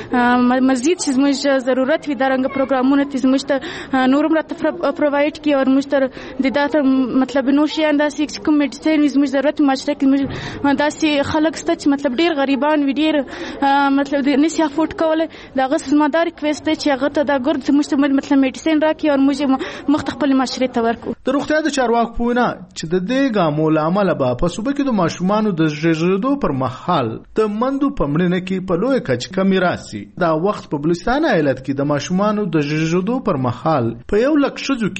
رنګ مزید چې زموږ ضرورت وي دا رنګ پروګرامونه چې زموږ ته نورم راته پرووایډ کی او موږ ته د دا مطلب نو شي انداسې چې کوم میډیسن زموږ ضرورت معاشره کې داسې خلک ست چې مطلب ډیر غریبان وي ډیر مطلب د نسی افورد کوله دا غس مدار ریکوست چې هغه ته دا ګرد زموږ ته مطلب میډیسن راکړي او موږ مختخپل معاشره ته ورکو. د روغتیا د چارواکو په وینا چې د دې ګامو لامل به په صوبه کې د ماشومانو د ژغورېدو پر مهال د مندو په مړینه کې په لوی کچ کمی راسي. دا وخت په بلوچستان ایالت کې د ماشومانو د ژغورېدو پر مهال په 100,000 ښځو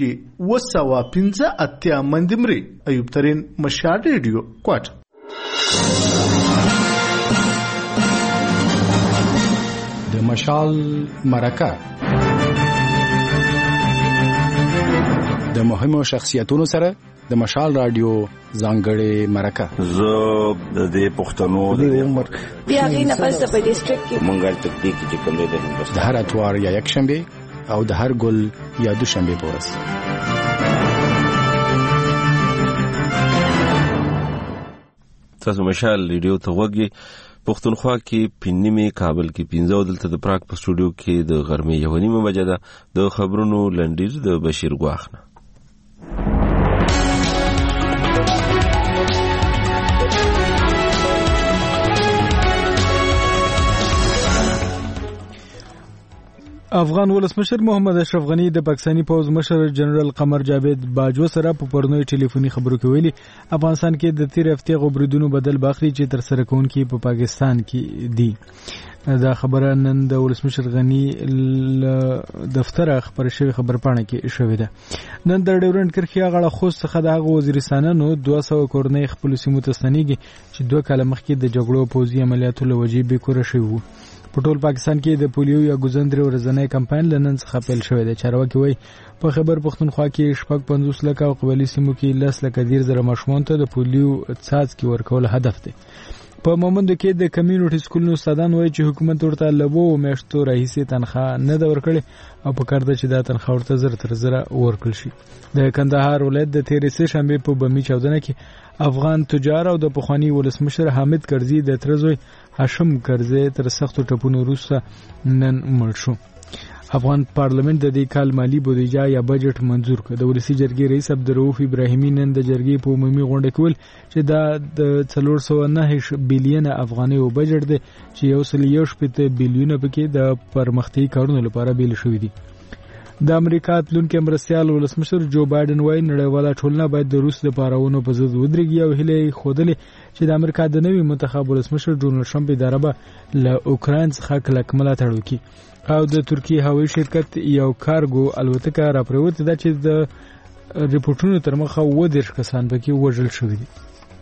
کې 215 مندې مري. ایوب ترین، مشال ریډیو، کوټ. د مشال مرکه د مهمو شخصیتونو سره د مشال رادیو ځانګړې مرکه. زه د پښتنو د عمر بیا غي نه پس په ډیسټریکټ کې مونږه تکتیک چې کوم دی د هر اتوار یا یک شنبه او د هر ګل یا دوشنبه پورس. تاسو مشال ریډیو ته وګورئ. پښتونخوا کې پینځمه، کابل کې 15 دلته د پراګ په سټوډیو کې د غرمې 1:30 بجې ده. د خبرونو لنډیز د بشیر ګواخنه. افغان ولسمشر محمد اشرف غنی د پاکستانی پوز مشر جنرال قمر جاوید باجوه سره په پرونی ټلیفوني خبرو کې ویلي افغانستان کې د تیر هفته غوبریدونو بدل باخري چې تر سره کوونکي په پاکستان کې دي. دا خبره نن د ولسمشر غنی دفتر خبر شوی خبرپاڼه کې شوې ده. نن د ډیورنډ کرښې غاړه خوست څخه د هغه وزیرستانونو 200 کورنۍ خپل سیمو ته ستنېږي چې 2 کال مخکې د جګړو پوځي عملیاتو له وجې بیکوره شوي وو. په ټول پاکستان کې د پولیو یا ګوزندري ورځنی کمپاین لنن څخه پیل شوی دی. چارواکي وایي په خیبر پښتونخوا کې 50 لک او قبایلی سیمو کې 10 لک ډیر زره ماشومان ته د پولیو څاڅکي ورکول هدف دی. په مومند کې د کمیونټي سکولونو استادان وایي چې حکومت ورته لبو میاشتو راهیسې تنخواه نه ده ورکړې او په کار ده چې دا تنخواه ورته زر تر زره ورکړل شي. د کندهار ولایت د تیرې سه شنبه په بمی چاودنه کې افغان تجار او د پخوانی ولسمشر حامد کرزي د ترزوی هاشم کرزي تر سختو ټپونو وروسته نن مړ شو. افغان پارلمنت د دې کال مالی بودیجه یا بجټ منظور کړ. د ولسی جرګې رئیس عبدالرؤف ابراهیمي نن د جرګې په عمومي غونډه کې ویل چې دا د 409 بلین افغاني او بجټ دی چې 1.8 بلیون پکې د پرمختګي کارونو لپاره بیل شوی دی. د امریکا تلونکي مرستيال ولسمشر جو بایدن وايي نړیواله ټولنه باید د روس د پاراونو په ضد ودرېږي او هیله خوده چې د امریکا د نوي منتخب ولسمشر ډونالد ټرمپ اداره به له اوکراین څخه کلک ملاتړ وکړي. او د ترکیه هوایي شرکت یو کارګو الوتکه راپروته ده چې د ریپورتونو تر مخه 10 کسان پکې وژل شوي دي.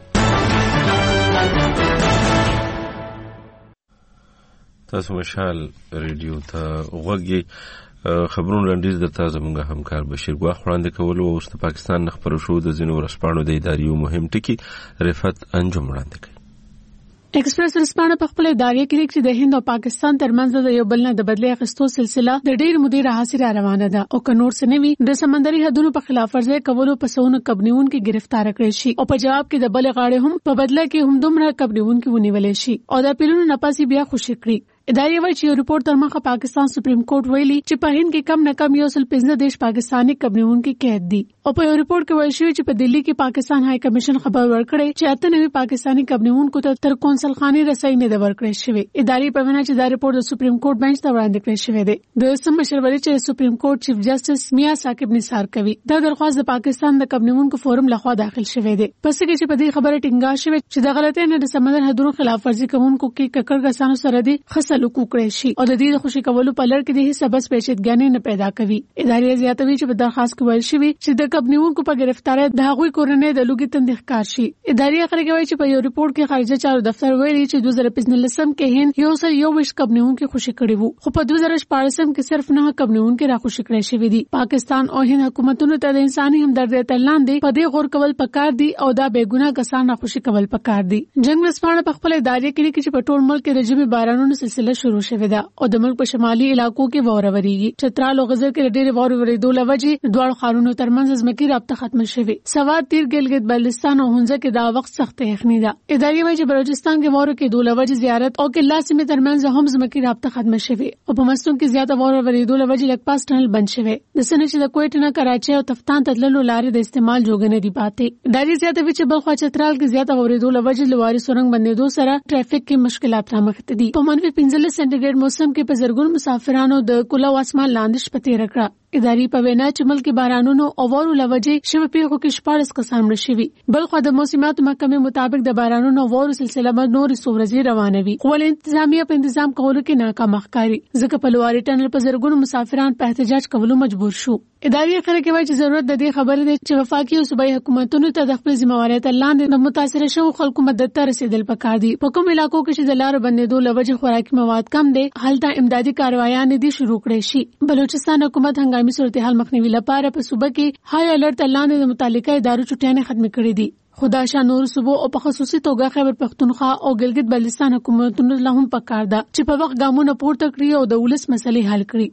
تاسو مشال ریډیو ته وګورئ. خبرونه لنډیز د تازه مونږه همکار بشیر ګواخ وړاندې کول او د پاکستان خبرو شو د زینو ورسپانو د ادارې مهم ټکی رفعت انجم وړاندې کړ. ایکسپریس ورسپانه په خپل ادارې کې چې د هند او پاکستان ترمنځ د یو بل نه د بدلې اخیستو سلسله د ډېر مودې راهیسې روانه ده او کنور سنوي د سمندري حدودو په خلاف ورزي کولو په سونو کبنیون کې گرفتار کړی شي او په جواب کې د بل غاړې هم په بدله کې هم دومره کبنیون کې ونیول شي او د پیلونو نپاسي بیا خوشی کړی. ادارې وایي چې ریپورت تر مخه پاکستان سپریم کورټ ویلي چې په هند کې کم نه کم 115 دیش پاکستانی کبنیون کې قید دي او په ریپورت کې وایي چې په دلی کې پاکستان هاي کمیشن خبر ورکړي چې 98 پاکستانی کبنیون کو تر کونسل خاني رسۍ نه د ورکړي شوی. ادارې په وینا چې دا ریپورت د سپریم کورټ بنچ ته وړاندې کړی شوی دی. د سم مشورې چې سپریم کورټ چیف جسټس میا ثاقب نثار کوي دا درخواست د پاکستان د کبنیون کو فورم لخوا داخل شوی دی. پس کې چې په دې خبره ټینګا شوی چې د غلطۍ نه د سمندر حدودو خلاف ورزي کوونکو کې ککړ غسانو سره دي خصلو کوکړي شي او د دې خوشي کولو په لړ کې د هیڅ سبب پیچیدګۍ نه پیدا کوي. ادارې زیاتوي چې په درخواست کې ویل شوی چې د کبنیونکو په گرفتاری د هغوی کورنۍ د لوګي تند ښکار شي. ادارې اخر کې وایي چې په یو ریپورت کې خارجه چارو دفتر ویلي چې 2015 کې هند 121 کبنیونکو خوشي کړي وو خو په 2014 کې صرف 9 کبنیونکو را خوشي کړي شوی دي. پاکستان او هند حکومتونو ته د انساني همدردۍ تلاندې په دې غور کول پکار دي او دا بېګناه کسان را خوشي کول پکار دي. جنگ ورسپانه په خپل ادارې کې چې په ټول ملک کې د جمی بارانونو سلسله شروع شوه ده او د ملک په شمالي علاقو کې واوره وریږي. چترال او غزل کې ډېر واوره ورېدو لوجې دوه خارونو ترمنځ ځمکې رابطه ختم شوه. سواد تیر ګلګت بلوچستان او هنزه کې دا وخت سخت یخني ده. ادارې وايي چې بلوچستان کې واوره کې دوه لوجې زیارت او کې لاسمه ترمنځ هم ځمکې رابطه ختم شوه او په مستون کې زیاته واوره ورېدو لوجې لک پاس ټنل بند شوه. د سنې چې د کوټ نه کراچي او تفتان ته تللو لارې د استعمال جوګنې دی پاتې. ادارې زیاته وی چې بلخوا چترال کې زیاته ورېدو لوجې لواري سورنګ بندېدو سره ټریفیک کې مشکلات رامخته دي. په -15 سنټیګریډ موسم کې په زرګون مسافرانو د کله واسمان لاندې شپته رکړه. ادارې په وینا چې ملک بارانونو او وورو لوجې شوه پیښو کې 14 کسان مړ شوي. بلخو د موسمیات محکمې مطابق د بارانونو او وورو سلسله به نور سورزي روانه وي خو انتظامیه په تنظیم کولو کې ناکام ښکاري ځکه په لواري ټنل په زرګونو مسافران په احتجاج کولو مجبور شو. ادارې خلک وايي چې ضرورت د دې خبرې ده چې وفاقي او صوبایي حکومتونو ته د خپل ذمہوارۍ لاندې د متاثر شوو خلکو مدد ته رسیدل پکار دي. په کوم علاقو کې چې د لارو بندېدو لوجې خوراکي مواد کم دي هلته امدادي کاروایان دي شروع کړي شي. بلوچستان حکومت هنګامي صورتحال مخنیوي لپاره په صوبه کې هاي الرټ لاندې د متعلقه ادارو چټیانه ختم کړې دي. خدا شاه نور صوبو او په خصوصي توګه خیبر پختونخوا او ګلګت بلتستان حکومتونو له هم پکار ده چې په وخت ګامونه پورته کړي او د ولس مسلې حل کړي.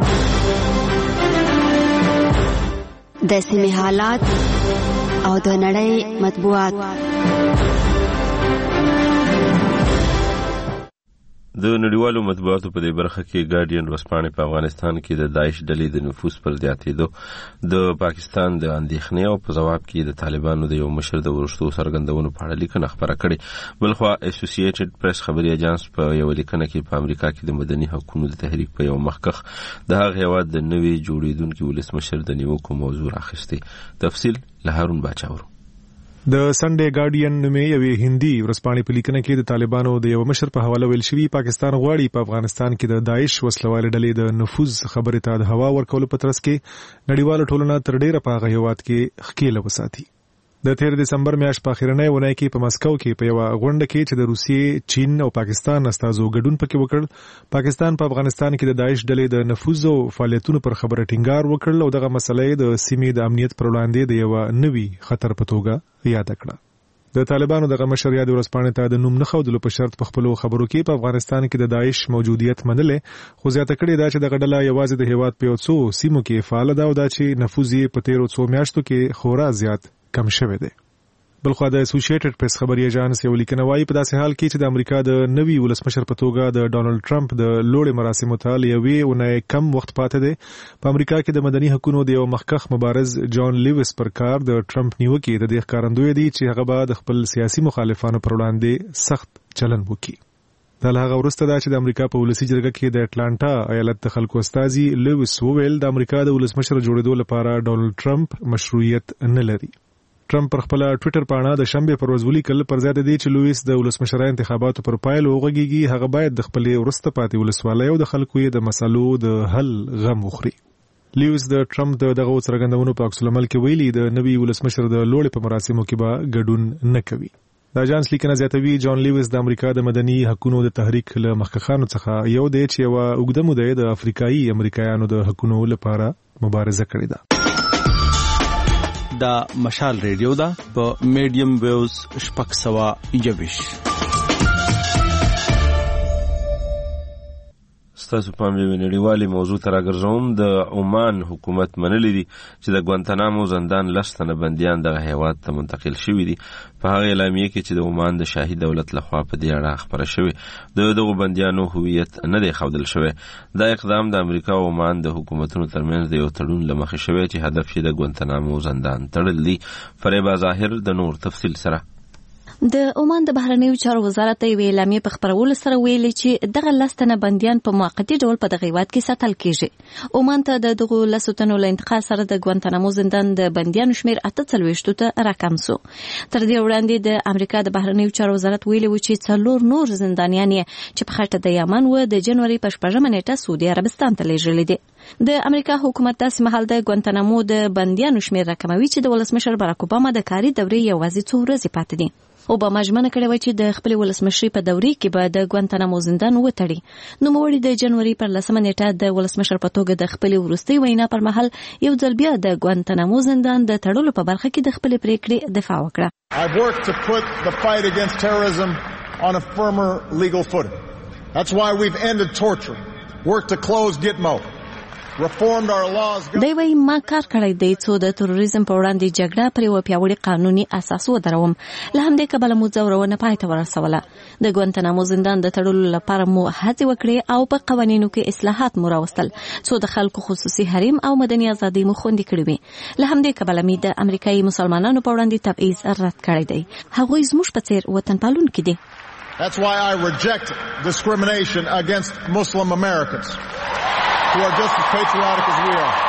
د سیمې حالات او د نړۍ مطبوعات. د نړیوالو مطبوعاتو په دې برخه کې ګارډین ورځپاڼې په افغانستان کې د داعش ډلې د نفوذ پر زیاتېدو د پاکستان د اندېښنې او په ځواب کې د طالبانو د یو مشر د ورستو څرګندونو په اړه لیکنه خپره کړې. بلخوا اسوسییټډ پریس خبري اژانس په یو لیکنه کې په امریکا کې د مدني حقوقو د تحریک په یو مخکخ د هغه هیواد د نوي جوړیدونکو ولسمشر د نیوکو موضوع راخسته. تفصیل له هارون باچاور. د سنډے ګارډین نومې یوې هندي ورځپاڼې په لیکنه کې د طالبانو د یو مشر په حواله ویل شوی پاکستان غواړي په افغانستان کې د داعش وسلوال ډلې د نفوذ خبرې ته د هوا ورکولو په ترڅ کې نړیواله ټولنه تر ډیره په هغه هیواد کې خکېله وساتي. د 13 دسمبر میاشت په اخرنۍ ونې کې په مسکو کې په یو غونډه کې چې د روسیې، چین او پاکستان استازو ګډون پکې وکړ، پاکستان په افغانستان کې د داعش ډلې د نفوذ او فعالیتونو پر خبره ټینګار وکړ او دغه مسلې د سیمې د امنیت پر وړاندې د یو نوي خطر په توګه یاد کړه. د طالبانو دغه مشر یاد ورځپاڼې ته د نوم نه ښودلو په شرط په خپلو خبرو کې په افغانستان کې د داعش موجودیت منلې، خو زیاته کړې دا چې دغه ډله یوازې د هیواد په څو سیمو کې فعال ده او دا چې نفوذ یې په 13 میاشتو کې خورا زیات کم شوی دی. بلخوا د اسوسییټډ پریس خبري اژانس یو لیکنه وايي په داسې حال کې چې د امریکا د نوي ولسمشر په توګه د ډونالد ټرمپ د لوړې مراسمو ته یوې اونۍ کم وخت پاتې دی، په امریکا کې د مدني حقوقو د یو مخکخ مبارز جان لیویس پر کار د ټرمپ نیوکې د دې ښکارندوی دي چې هغه به د خپل سیاسي مخالفانو پر وړاندې سخت چلن وکړي. دا له هغه وروسته دا چې د امریکا په ولسي جرګه کې د اټلانټا ایالت د خلکو استازي لیویس وویل د امریکا د ولسمشر جوړېدو لپاره ډونالد ټرمپ مشروعیت نه لري. ټرمپ پر خپل ټوئیټر باندې د شنبه پر ورځ ولیکل پر ځای د دې چې لوئیس د ولسمشرۍ انتخاباتو پر پایل وغږیږي هغه باید د خپل ورسته پاتې ولسوالۍ او د خلکو د مسلو د حل غم وخوري. لوئیس د ټرمپ دغه څرګندونو په عکس العمل کې ویلي د نوي ولسمشر د لوړې په مراسمو کې به ګډون نه کوي. د اژانس لیکنه زیاتوي جان لیویس د امریکا د مدني حقوقو د تحریک له مخکخانو څخه یو دی چې یو اوږده موده د افریقایي امریکایانو د حقوقو لپاره مبارزه کړې ده. دا مشال ریډیو دا په میډیم ویوز 621. ستاسو په نړیوالي موضوع تر راګرځوم. د عمان حکومت منلې دي چې د ګوانتانامو زندان لستنه بنديان دغه هیواد ته منتقل شوي دي. په هغه اعلامیه کې چې د عمان د شاهي دولت لخوا په دې اړه خبره شوې دغه بنديانو هویت نه دی ښودل شوی. دا اقدام د امریکا او عمان د حکومتونو ترمنځ د یو تړون له مخې شوی چې هدف یې د ګوانتانامو زندان تړل دي. فریبا ظاهر د نور تفصیل سره. د عمان د بهرنیو چارو وزارت یې اعلامیه په خبرولو سره ویلي چې دغه لستنه بنديان په موقتی ډول په دغه هیواد کې ساتل کیږي. عمان ته د دغه لسوتنو له انتقال سره د ګوانتانامو زندان د بنديانو شمیر 48 ته راکم شو. تر دې وړاندې د امریکا د بهرنیو چارو وزارت ویلي و چې 4 نور زندانیان چې په خټه د یمن و د جنوري په 14 نیټه سعودي عربستان ته لیږل دي. د امریکا حکومت داسې مهال د ګوانتانامو د بنديانو شمیر راکموي چې د ولسمشر باراک اوباما د کاري دورې یوازې 2 ورځې پاتې دي. اوباما ژمنه کړې و چې د خپل ولسمشرۍ په دورې کې به د ګوانتانامو زندان وتړي. نوموړي د جنوري پر 10 نیټه د ولسمشر په توګه د خپل وروستي وینا پر مهال یو ځل بیا د ګوانتانامو زندان د تړلو په برخه کې د خپل پریکړې دفاع وکړه. I've worked to put the fight against terrorism on a firmer legal footing. That's why we've ended torture, worked to close Gitmo. دی وایي ما کار کړی دی څو د تروریزم په وړاندې جګړه پر یو پیاوړي قانوني اساس ودروم. له همدې کبله مو ځورونه پای ته ورسوله. د ګوانتانامو زندان د تړلو لپاره مو هڅې وکړې او په قوانینو کې اصلاحات مو راوستل څو د خلکو خصوصي حریم او مدني ازادي مو خوندي کړې وي. له همدې کبله مې د امریکایي مسلمانانو په وړاندې تبعیض رد کړی دی. هغوی زموږ په څیر وطن پالونکي دي. That's why I reject discrimination against Muslim Americans who are just as patriotic as we are.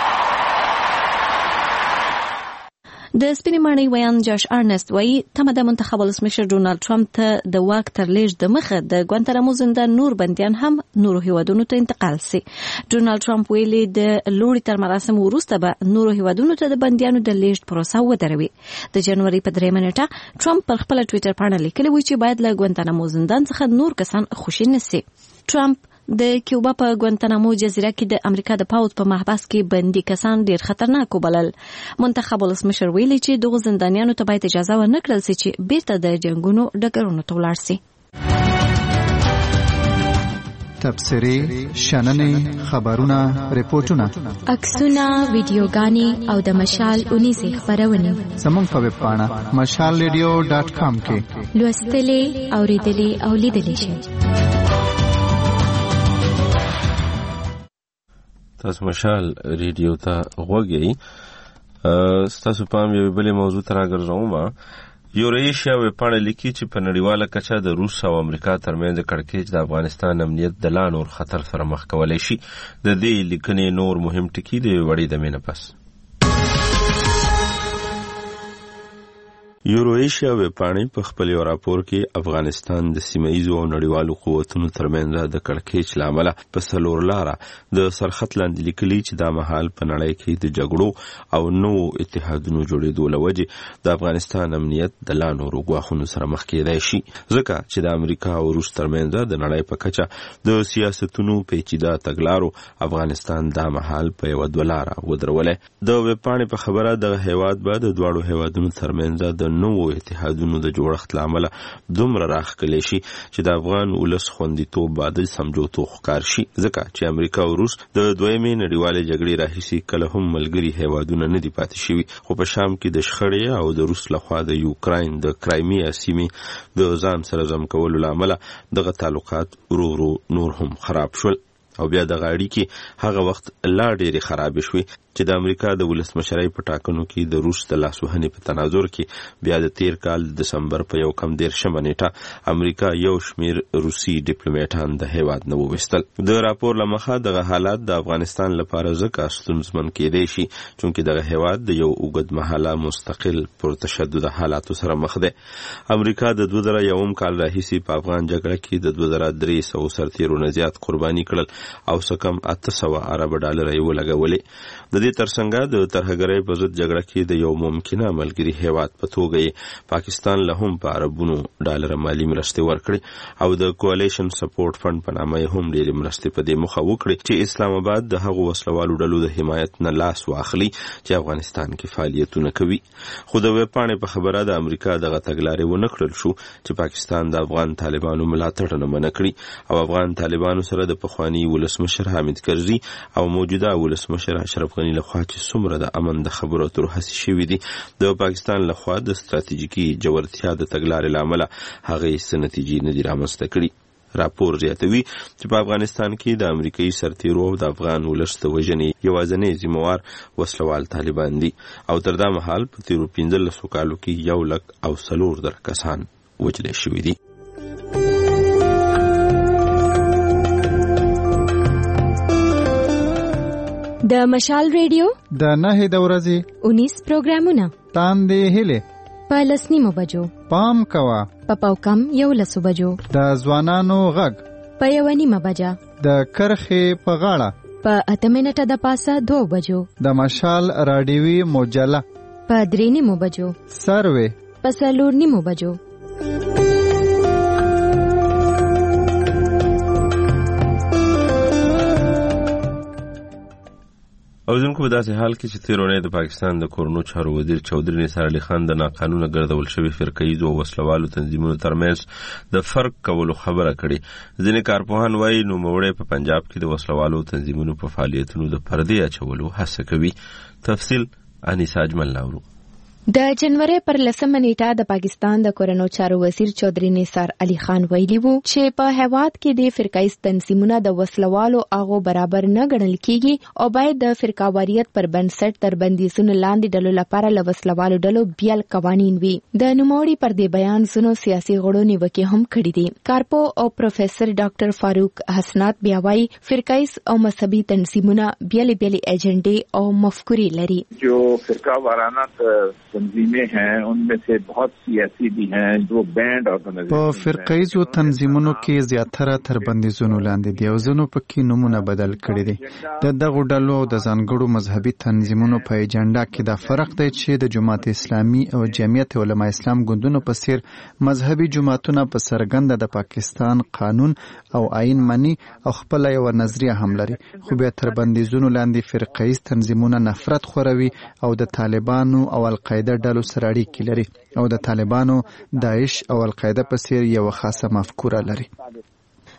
د سپینې ماڼۍ ویان جاش ارنست وایي تمه د منتخب ولسمشر ډونالد ټرمپ ته د واک تر لیږد د مخه د ګوانتانامو زندان نور بنديان هم نورو هیوادونو ته انتقال سي. ډونالد ټرمپ ویلي د لوړې تر مراسم وروسته به نورو هیوادونو ته د بنديانو د لیږد پروسه ودروي. د جنوري په 3 نیټه ټرمپ پر خپل ټوئیټر باندې لیکلی و چې باید له ګوانتانامو زندان څخه نور کسان خوشي نشي. ټرمپ د کیوبا په ګوانتانامو جزیره کې د امریکا د پاوځ په محبس کې بندي کسان ډیر خطرناک وبلل. منتخب ولسمشر ویلي چې دغه زندانیانو ته باید اجازه ورنکړل شي چې بیرته د جنگونو ډګرونو ته ولاړ شي. تبصرې شننې خبرونه ریپورتونه عکسونه ویډیوګانې او د مشال 19 خبرونه زموږ په ویب پاڼه mashalradio.com کې لوستلې اوریدلې او لیدلې شئ. تاسو مشال ریډیو ته غوږی. تاسو پام یو بلې موضوع ته راګرځوم. یورایشیا ویبپاڼه لیکي چې په نړیواله کچه د روس او امریکا ترمنځ کړکېچ د افغانستان امنیت د لا نور خطر سره مخ کولی شي. د دې لیکنې نور مهم ټکي د وړې دمې نه پس یورایشیا ویبپاڼه په خپل یو راپور کې افغانستان د سیمه‌ایزو او نړیوالو قوتونو ترمنځ د کړکېچ لامل په څلور لاره د سرخط لاندې لیکلي چې دا مهال په نړۍ کې د جګړو او نوو اتحادونو جوړېدو له وجې د افغانستان امنیت د لا نورو ګواښونو سره مخ کېدای شي، ځکه چې د امریکا او روس ترمنځ د نړۍ په کچه د سیاستونو پیچیده تګلارو افغانستان دا مهال په یو دوه ودرولې. د ویبپاڼې په خبره د هیواد به د دواړو هیوادونو ترمنځ د نوو اتحادونو د جوړښت لامل دومره راخکلی شي چې د افغان ولس خوندیتوب به د سمجوتو ښکار شي، ځکه چې امریکا او روس د دویمې نړیوالې جګړې راهیسې کله هم ملګري هیوادونه نه دي پاتې شوي، خو په شام کې د شخړې او د روس لخوا د یوکراین د کرایمیا سیمې د ځان سره ضم کولو لامل دغه تعلقات ورو ورو نور هم خراب شول او بیا د اړیکې هغه وخت لا ډېرې خرابې شوې چې د امریکا د ولسمشرۍ په ټاکنو کې د روس د لاسوهنې په تناظر کې بیا د تیر کال د دسمبر په 19 نیټه امریکا یو شمیر روسي ډیپلوماټان د هیواد نه وویستل. د راپور له مخه دغه حالات د افغانستان لپاره ځکه ستونزمن کېدای شي چې دغه هیواد د یو اوږدمهاله مستقل پرتشدد حالاتو سره مخ دی. امریکا د 2001 کال راهیسې په افغان جګړه کې د 2300 سرتیرو نه زیات قرباني کړل او څه کم 800 ارب ډالر یې ولګولې. د دې ترڅنګ د ترهګرۍ په ضد جګړه کې د یو ممکنه ملګري هیواد په توګه پاکستان له هم په اربونو ډالر مالی مرستې ورکړي او د کوالیشن سپورټ فند په نامه هم ډېرې مرستې په دې موخه وکړي چې اسلام آباد د هغو وسلوالو ډلو د حمایت نه لاس واخلي چې افغانستان کې فعالیتونه کوي. خو د ویبپاڼې په خبره د امریکا دغه تګلارې ونه کړل شو چې پاکستان د افغان طالبانو ملاتړ نه منع کړي او افغان طالبانو سره د پخوانی ولسمشر حامد کرزي او موجوده ولسمشر اشرف غني لخوا چې څومره د امن د خبرو اترو هڅې شوې دي د پاکستان لخوا د ستراتیژیکي جوړتیا د تګلارې لامل هغه څه نتیجې نه دي رامنځته کړي. راپور زیاتوي چې په افغانستان کې د امریکایي سرتیرو او د افغان ولس د وژنې یوازینی ذمہوار وسلوال طالبان دي او تر دا مهال په تیرو 15 کالو کې 104 کسان وژل شوي دي. د مشال ریډیو د 9 د ورځې 19 پروګرامونه تاندې هله په 10 بجو پام کوا په پاوکم 11 بجو د ځوانانو غږ په 1:30 بجا د کرخې په غاړه په 8 منټه د پاسه 2 بجو د مشال رادیوي مجله په 3:30 بجو سروي په 4:30 بجو. او ځینکو په داسې حال کې چې تیرونه د پاکستان د کورونو چارو وزیر چودري نثار علي خان د ناقانونه ګرځول شوی فرقه‌ایزو او وسلوالو تنظیمونو ترمنځ د فرق کولو خبره کړې. ځینې کارپوهان وایي نوموړی په پنجاب کې د وسلوالو تنظیمونو په فعالیتونو د پردې اچولو هڅه کوي. تفصیل انیسا اجمل لاورو. د جنوري پر 10 نیټه د پاکستان د کورونو چارو وزیر چودري نثار علي خان ویلي وو چې په هیواد کې د فرقایز تنظیمونو د وسلوالو اغو برابر نه ګڼل کیږي او باید د فرقاواریت پر بنسټ تر بندیزونو لاندې ډلو لپاره له وسلوالو ډلو بیل قوانین وي. د نوموړي پر دې بیان زونو سیاسي غړو نیوکې هم کړې دي. کارپو او پروفیسور ډاکټر فاروق حسنات بیا وايي فرقایز او مذهبي تنظیمونه بیل ایجنډې او مفکورې لري. جو فرقاوارانه تنظیمیں ہیں ان میں سے بہت سی ایسی بھی ہیں جو بینڈ آرگنائزیشن په فرقایزو تنظیمونو کې زیاتره تر بندیزونو لاندې دي او ځینو پکې نمونه بدل کړي دي. د دغو ډلو د ځانګړو مذهبي تنظیمونو په ایجنډا کې دا فرق دی چې د جماعت اسلامي او جمعیت علما اسلام ګوندونو په څیر مذهبي جماعتونه په سرګند د پاکستان قانون او آئین مني او خپل یو نظریه هم لري، خو بیا تر بندیزونو لاندې فرقایز تنظیمونه نفرت خوروي او د طالبانو او القاعده ډلو سره اړیکې لري او د طالبانو، داعش او القاعده په څیر یو خاصه مفکوره لري.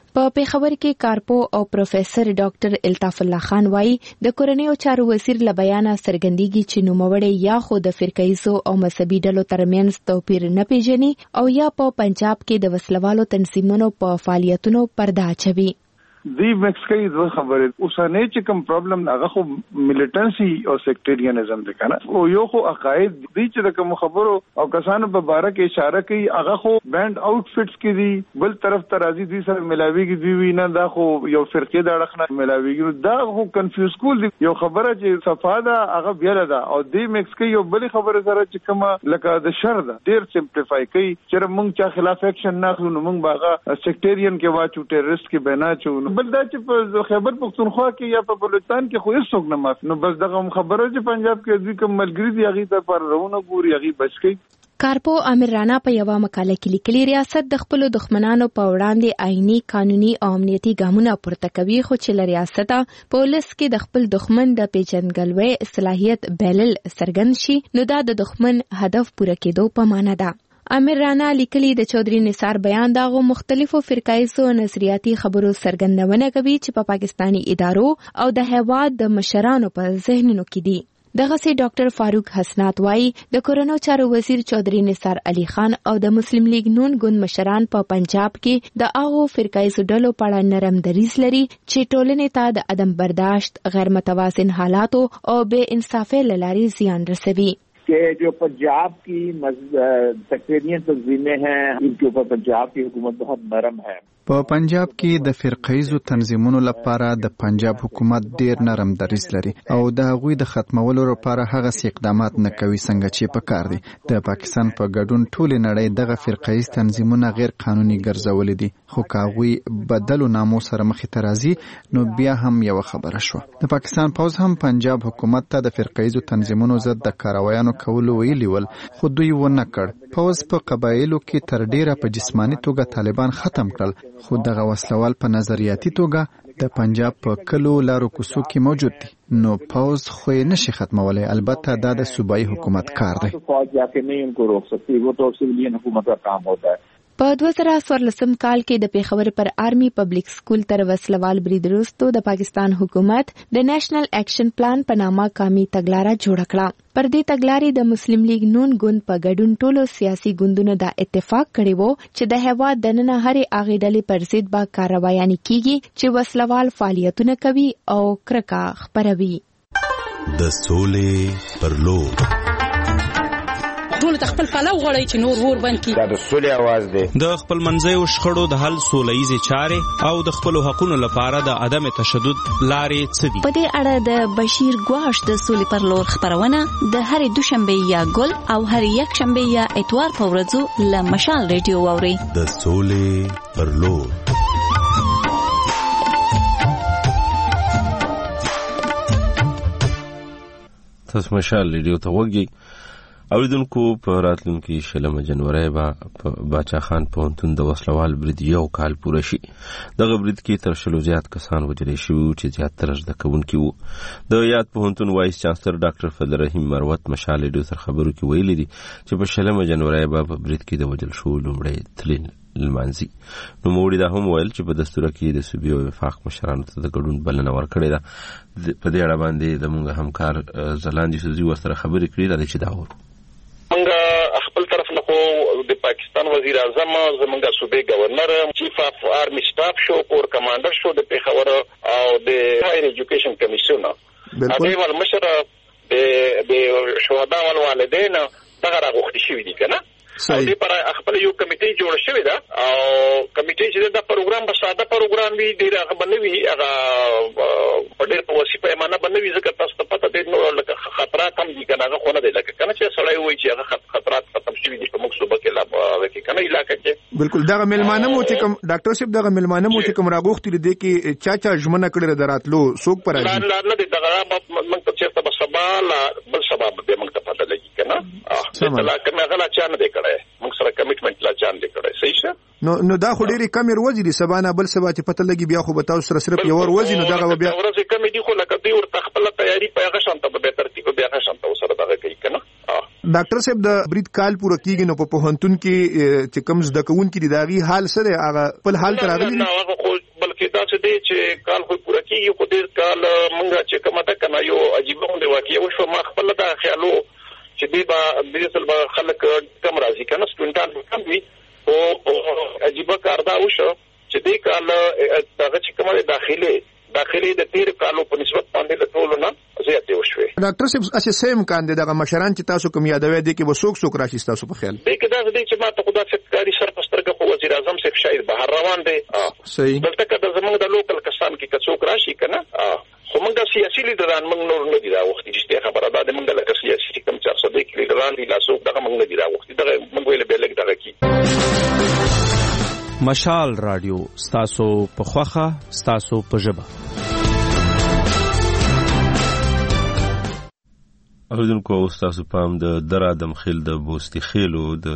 په پیښور کې کارپو او پروفیسور ډاکټر الطاف الله خان وایي د کورنیو چارو وزیر له بیانه څرګندېږي چې نوموړی یا خو د فرقیزو او مذهبي ډلو ترمنځ توپیر نه پیژني او یا په پنجاب کې د وسلوالو تنظیمونو په فعالیتونو پرده اچوي. دی مکسکای د خبره اوسنۍ چې کوم پرابلم هغه خو ملیټنسي او سیکټریانزم ده کنه او یو خو عقاید دی چې کوم خبرو او کسانو په باره کې اشاره کوي هغه خو بینډ آوټفټس کې دي بل طرف ته راځي دي سره ملاویږي دی وینا دا خو یو فرقې د اړخنه ملاویږي دا خو کنفیوز کول دي یو خبره چې صفاده هغه بیره ده او دی مکسکای یو بل خبره سره چې کومه لکه د شر ده ډیر سمپلیفای کوي چې موږ چا خلاف اکشن ناخلو نو موږ باغه سیکټریان کې واچو ټیرریست کې بنا چو بل دا چې په خیبر پختونخوا کې یا په بلوچستان کې خو هیڅ څوک نه معاف نو بس دغه خبره چې پنجاب کې دوی کوم ملګری دی هغه ته پر رونه ګوري هغه بچي. کارپو امیر رانا په یوه مقاله کې لیکلي ریاست د خپل دښمنانو په وړاندې آئینی قانوني او امنیتي ګامونه پورته کوي خو چې له ریاسته په ولس کې د خپل دښمن د پیژندګلوۍ صلاحیت بلل څرګند شي نو دا د دښمن هدف پوره کېدو په معنی ده. امیر رانا لیکلي د چودري نثار بیان دغه مختلفو فرقایسو نظریاتي خبرو څرګندونه کوي چې په پاکستانی ادارو او د هیواد د مشرانو په ذهنونو کې دي. دغه سي ډاکټر فاروق حسنات وایي د کورونو چارو وزیر چودري نثار علي خان او د مسلم لیگ نون ګوند مشران په پنجاب کې د هغو فرقایسو ډلو په اړه نرم دریځ لري چې ټولنې ته د عدم برداشت غیر متوازن حالاتو او بے انصافۍ له لارې زیان رسوي. کہ جو پنجاب کی سیکٹریئن تنظیمیں ہیں ان کے اوپر پنجاب کی حکومت بہت نرم ہے. په پنجاب کې د فرقیزو تنظیمونو لپاره د پنجاب حکومت ډیر نرم دریځ لري او د هغوی د ختمولو لپاره هغه سي اقدامات نه کوي څنګه چې په کار دي. د پاکستان په ګډون ټول نړۍ دغه فرقیز تنظیمونه غیر قانوني ګرځولې دي خو کاوی بدلو نامو سره مخې ته راځي نو بیا هم یو خبره شو. د پاکستان پوز هم پنجاب حکومت ته د فرقیزو تنظیمونو ضد د کاروایانو کولو ویلي ول خو دوی ونه کړ. پوز په قبایلو کې تر ډیره په جسمانی توګه طالبان ختم کړل خو دغه وسلوال په نظریاتي توګه د پنجاب په کلو لارو کوڅو کې موجود دي نو پوز خو یې نشي ختمولای. البته دا د صوبایي حکومت کار دی. فوج جا کے نہیں ان کو روک سکتی وہ تو سویلین حکومت کا کام ہوتا ہے. په 2014 کال کې د پیښور پر آرمی پبلک سکول تر وسلوال برید وروسته د پاکستان حکومت د نېشنل اکشن پلان په نامه قومي تګلاره جوړه کړه. پر دې تګلارې د مسلم لیگ نون ګوند په ګډون ټولو سیاسي ګوندونو دا اتفاق کړی وو چې د هیواد دننه هرې هغې ډلې پر ضد به کاروایانې کیږي چې وسلوال فعالیتونه کوي او کرکه خپروي. د سولې پر لور ټول خپل پلو غړي چې نور ور باندې دا د سولې आवाज دی. د خپل منځیو شخړو د حل سولهییزې چارې او د خپل حقوقو لپاره د عدم تشدد لارې څه دي. په دې اړه د بشیر ګواش د سولې پر لور خبرونه د هرې دوشنبه یا ګل او هرې یک شنبه یا اتوار په ورځو له مشال ریډیو واوري. د سولې پر لور تاسو مشال ریډیو ته وګورئ. اوریدونکو په راتلونکي 16 جنوري په باچا خان پوهنتون د وسلوال برید یو کال پوره شي. دغه برید کې تر شلو زیات کسان وژل شوي چې زیاتره زده کوونکي وو. د یاد پوهنتون وایس چانسلر ډاکټر فضل رحیم مروت مشال ریډیو سره خبرو کې ویلي دي چې په 16 جنوري په برید کې د وژل شوو لومړی تلین لمانځي. نو موږ دا هم ویل چې په دستور کې د صوبې او وفاق مشرانو ته د ګډون بلنه ورکړې ده. په دې اړه باندې د موږ همکار زلاندې سوزي ورسره خبرې کړې ده چې دا ورو منګه خپل طرف نه خو د پاکستان وزیر اعظم زمونږ صوبې گورنر چیف اف آرمی سټاف شو کور کمانډر شو د پیښور او د هایر ایجوکیشن کمیشن هغه ول مشر د شهدا ول والدین دغه راغوښتي شوی دي کنه او دې پر خپل یو کمیټه جوړ شوی ده او کمیټه چې دا پروګرام به ساده پروګرام وي ډیر هغه بنوي هغه ډیر په وسیله معنا بنوي ځکه تاسو ته پته دی نو لکه خطرات هم دي کنه هغه خو نه دی لکه کنه چې سړی وایي چې هغه خطرات ختم شوی دي په موږ صوبه کې لا کې کنه علاقې کې بالکل دغه ملمانه مو چې کوم ډاکټر صاحب دغه ملمانه مو چې کوم راغوښتي دي کې چا ژمنه کړې دراتلو څوک پر راځي نه دي دغه موږ ته چې په سبا بل سبب به موږ ته پته لګي کنه څه لا کنه غلا چا نه دی کړی موږ سره کمیټمنټ لا چا نه دی کړی صحیح شه نو دا خو ډېری کم ورځې دي سبا نه بل سبا چې پته لګي بیا خو به تاسو سره صرف یو ورځ نه دغه بیا ورځې کم دي خو لکه دوی ورته خپل تیاری په هغه شانته به ترتیب بیا هغه شانته سره دغه کوي کنه ډاکټر صاحب د برید کال پوره کیږي نو په پوهنتون کې چې کوم زده کوونکي دي داغي حال سره هغه په حال تر راغلي بلکې دا څه دی چې کال خو پوره کیږي خو دې کال مونږه چې کومه ده کنه یو عجیب غونډه واقعي وشو ما خپل دا خیالو چې دې با دې سل به خلک کم راځي کنه سټوډنټان کم وي او عجیب کار دا وشو چې دې کال هغه چې کومه داخلي د تیر کالو په نسبت باندې له ټولو نه زیاتې وشوې. ډاکټر صاحب اسې سیم کاندې دغه مشران چې تاسو کوم یادوي دي کې وسوک راشي تاسو په خیال دې کې دا دې چې ما ته خدا فکرې سر پسترګه خو وزیر اعظم صاحب شاید بهر روان دي صحیح دلته کده زموږ د لوکل کسان کې کڅوک راشي کنه خو موږ سیاسي لیډران موږ نور نه دي دا وخت چې خبره ده موږ لکه سیاسي کوم 400 کې لیډران دي لاسو دغه موږ نه دي دا وخت دغه موږ ویل به لګ دغه کې مشال رادیو ستاسو په خوخه ستاسو په ژبه اوریدونکو تاسو پام د درادم خیل د بوستي خیلو د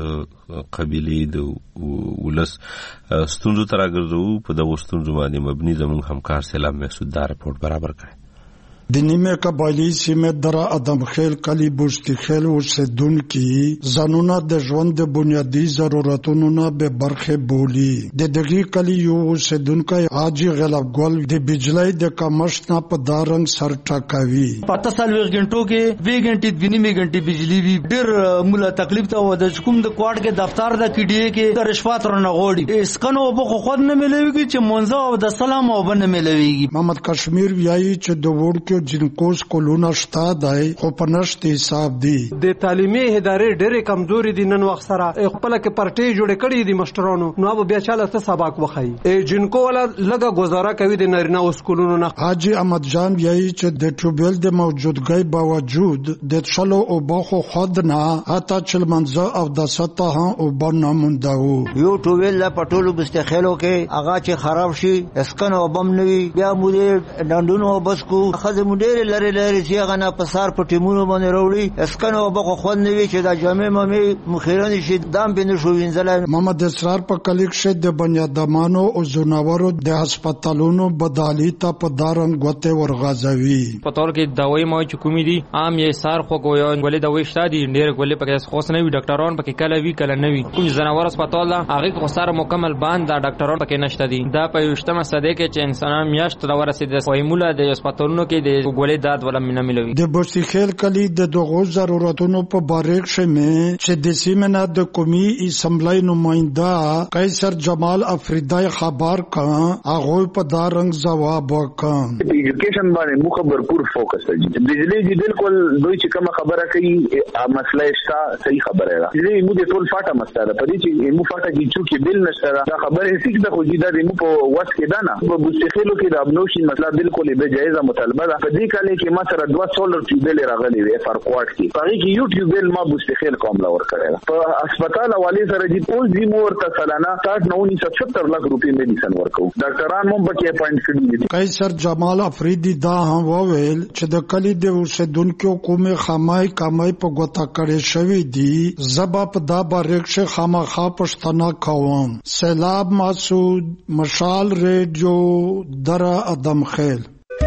قبيلې د ولس ستونزو تر راګرځو په دغه ستونزو باندې مبني زموږ همکار سلام محسود دا رپورټ برابر کړی. د نیمه قبایلی سیمه در ادم خیل کلی بوشتی خیل اوسیدونکي ځانونه د ژوند د بنیادی ضرورتونو نه به برخه بولی. د دغه کلی یو اوسیدونکي حاجی غلب ګل د بجلی د کمښت نه په دارنګ سر ټکاوي. پته سال غنټو کې 2 غنټې 2 غنټې بجلی وی ډېر مولا تکلیف ته و د کوم د کوارټ کې دفتر د کډی کې د رشوت رانه غوړي اسکنو په خود نه ملويږي چې مونږه او د سلام او بنه ملويږي. محمد کشمیر ویایي چې د وړ جنکوس کولونه شتا دی خو په نشته حساب دی. د تعلیمي ادارې ډېرې کمزوري دي نن وخت سره خپل کې پرټي جوړ کړي دي مشترانو نو به بیا چاله ته سبق وخی جنکو ولا لګه گزاره کوي د نارینه اسکولونو نه. حاجی احمد جان یی چې د ټوبل د موجودګۍ باوجود د چلو او باخو خود نه حتی چل منځه او د سطح او بنا منداو یو ټوبل لا پټولو بستخلو کې اغا چې خراب شي اسکنه وبم نوي بیا مودې ډاندونو بسکو خزم ډېر لري چې هغه نه پسار په ټیمونو باندې وروړي اسکنه وبخو خو نه وی چې دا جامع مې مخیران شي دام بنه شو وینځل. محمد اسرار په کلیک شه د بنیادمانو او زناورو د هسپتالونو بدالي ته په دارن غوته ورغازوي. په تور کې دوايي مو چې کومې دي عام یې سار خو کوی ولې دوايي شته دي ډېر ولې پکې خوښ نه وي ډاکټران پکې کله وی کله نه وي کوم زناور هسپتال هغه خو سره مکمل باند دا ډاکټران پکې نشته دي. دا په یوشتمه صده کې چې انسانان میاشت را ورسېد وای مولا د هسپتالونو کې د ګولې داد ولا مینه ملوي. د بوستي خیل کلی د دغو ضرورتونو په باریک شمه چې د سیمه د قومي اسمبلی نماینده قیصر جمال افریدای خبر کړه هغه په دا رنګ جواب وکړ. ایجوکیشن باندې مخ برپور فوکس دی. بجلی دی بالکل دوی چې کوم خبره کوي مسله شته صحیح خبره ده. بجلی مو د ټول فاټه مسله ده پدې چې مو فاټه کې چې بل نشته دا خبره هیڅ د خو جدا دی مو په وس کې ده نه په بوستي خیلو کې د ابنوشي مسله بالکل به جایزه مطالبه ده. په دې کال کې ما سره 2 سولر ټیوبل راغلي وي فرقوات کې پاره کې یو ټیوبل ما بوستي خیل کوم لا ور کړل په هسپتال حواله سره دي اوس دی مور ته سالانه 6970 لک روپۍ میډیسن ورکو ډاکټران مو بکې اپاینټ کړی دي. قیصر جمال افریدی دا هم وویل چې د کلی د اوسیدونکو کومه خامای کمای په غوتا کړي شوی دي زبا په دا باریک شه خامخا پښتنه کوم. سیلاب مسعود مشال ریډیو در ادم خیل.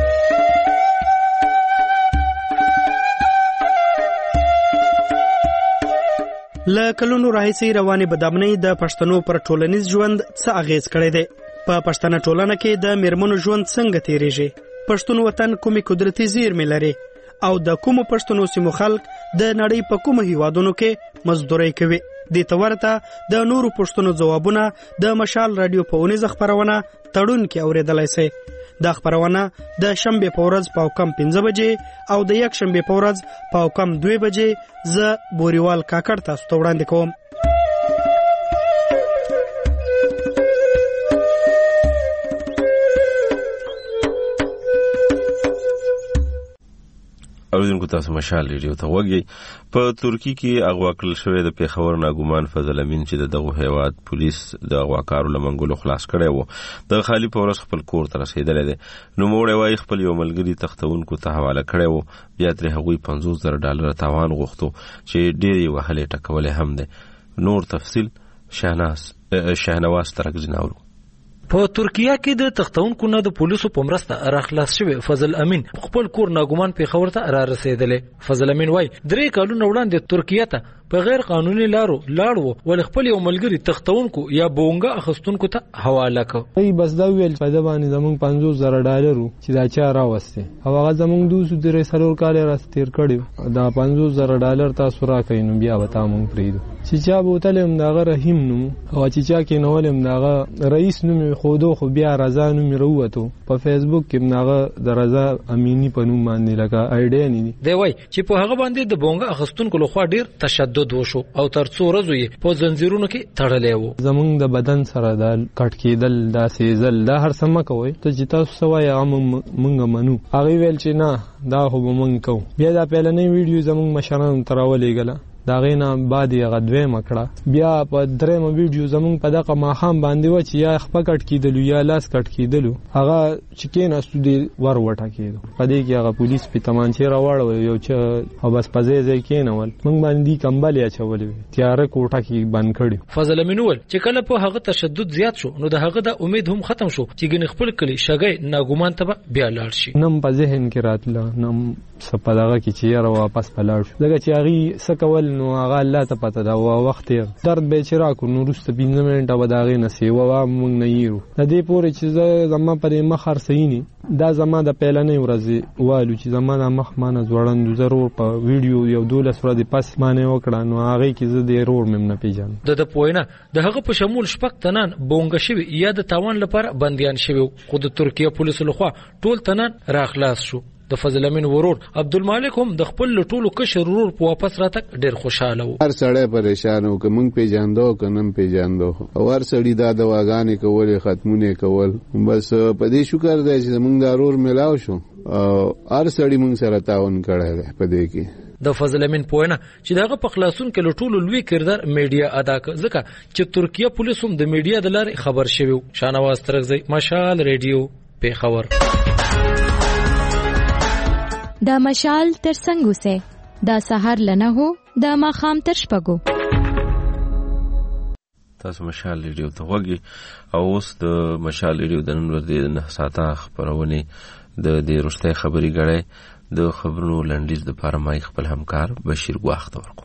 له کلونو راهیسې روانې بدامنۍ د پښتنو پر ټولنیز ژوند څه اغیز کړی دی؟ په پښتنه ټولنه کې د میرمنو ژوند څنګه تیریږي؟ پښتون وطن کومې قدرتي زیرمې لري او د کومو پښتنو سیمو خلک د نړۍ په کومو هیوادونو کې مزدوري کوي؟ دې ته ورته د نورو پښتنو ځوابونه د مشال رادیو په اونیزه خپرونه تړون کې اورېدلای شئ. دا خبرونه د شنبه په ورځ په کم 15 بجې او د یک شنبه په ورځ په کم 2 بجې ز بوريوال کاکړ تاسو ته وړاندې کوم. اوریدونکو تاسو مشال ریډیو ته وګورئ. په ترکی کې اغوا کړل شوی د پیښور ناګومان فضل امین چې دغه هیواد پولیس د اغواکارو لمنګولو خلاص کړی وو د خالی په ورځ خپل کور ته رسیدلی دی. نو موړی وای خپل یو ملګری تختونکو ته حواله کړی وو بیا ترې هغوی $50,000 تاوان غوښتو چې ډېر یې وهلې ټکولې هم دی. نور تفصیل شاهنواز ترک زناورو. په ترکیه کې د تختونکو نه د پولیسو په مرسته راخلاص شوی فضل امین خپل کور ناګومان پیښور ته را رسیدلې. فضل امین وای 3 کالونه وړاندې ترکیه ته په غیر قانوني لارو لاړو ول خپل یو ملګری تختونکو یا بونګه اخستونکو ته حواله کړ. ای بس دا ویل په دبانې زمونږ $50,000 چې دا چا راوسته او هغه زمونږ 203 کال راستیر کړو دا $50,000 تاسو راکې نو بیا وتا مونږ پریدو چې چا بوتلم داغه رحیم نو او چې چا کې نولم داغه رئیس نو خودو خو بیا رضا نو وروته په فیسبوک کې داغه د رضا امینی په نوم باندې لکه آیډیا نه دی وای چې په هغه باندې د بونګه اخستونکو لخوا ډیر تشدد وشو او تر څو ورځې په زنجیرونو کې تړلې وو. زمونږ د بدن سره د کټ کېدل دا سیزل دا هر سم کوي ته چې تاسو سوای مونږ منو هغه ویل چې نه دا خو مونږ کو بیا دا پهلنې ویډیو زمونږ مشران تراولې غلا دا غینا بعد یې غدوی مکړه بیا په درېم ویډیو زمونږ په دغه ماخام باندې و چې یا خپل کټ کېدلو یا لاس کټ کېدلو هغه چې کېنه استودي ور وټه کېدو په دې کې هغه پولیس په تمانچې راوړل یو چې او بس پځې ځای کېنول موږ باندې کمبل یا چولې تیار کوټه کې بند کړی. فضل امینول چې کله په هغه تشدد زیات شو نو د هغه د امید هم ختم شو چې ګن خپل کلی شګي ناګومان ته بیا لاړ شي. نم په ذهن کې راتله نم سپداغه کې چې را واپس پلاړ شو دغه چې هغه سکول نو هغه الله ته پته دا وخت درد به چرا کو نو رست 15 منټه وداغه نسی و مونږ نه یو د دې پورې چې زما پرې مخر سینی دا زما د پهلنې ورځې والو چې زما د مخ مانه ځوړند ضرور په ویډیو یو 12 ورځې پس مانه وکړه نو هغه کې زه د رور مم نه پیژن د پوینه د هغه په شمول شپک تنان بونګ شوی یا د تاوان لپاره بنديان شوی خو د ترکیه پولیسو لخوا ټول تنان راخلاص شو. د فضل امین ورور عبدالمالک هم د خپل ټولو کشر ورور په واپس راتګ ډیر خوشاله و. هر سړی پریشان و که مونږ پیژاندو که نم پیژاندو او هر سړی دا دواګانې کولې ختمونه کول بس په دې شکر دی چې مونږ د ورور ملاو شو او هر سړی مونږ سره تعاون کړی دی په دې کې. د فضل امین پوینه چې دغه په خلاصون کې لټول لوی کردار میډیا ادا کړ ځکه چې ترکیه پولیس هم د میډیا د لارې خبر شوی. شانواز ترغزی مشال ریډیو پیښور. دا مشال تر څنګه وسه دا سحر لنه هو دا ماخام تر شپګو تاسو مشال ریډیو ته وګورئ او اوس د مشال ریډیو د نن ورځې 9 ساعته خبرونه د دې رښتیا خبري غړې د خبرونو لنډیز د لپاره ما خپل همکار بشیر غواخت ورکو.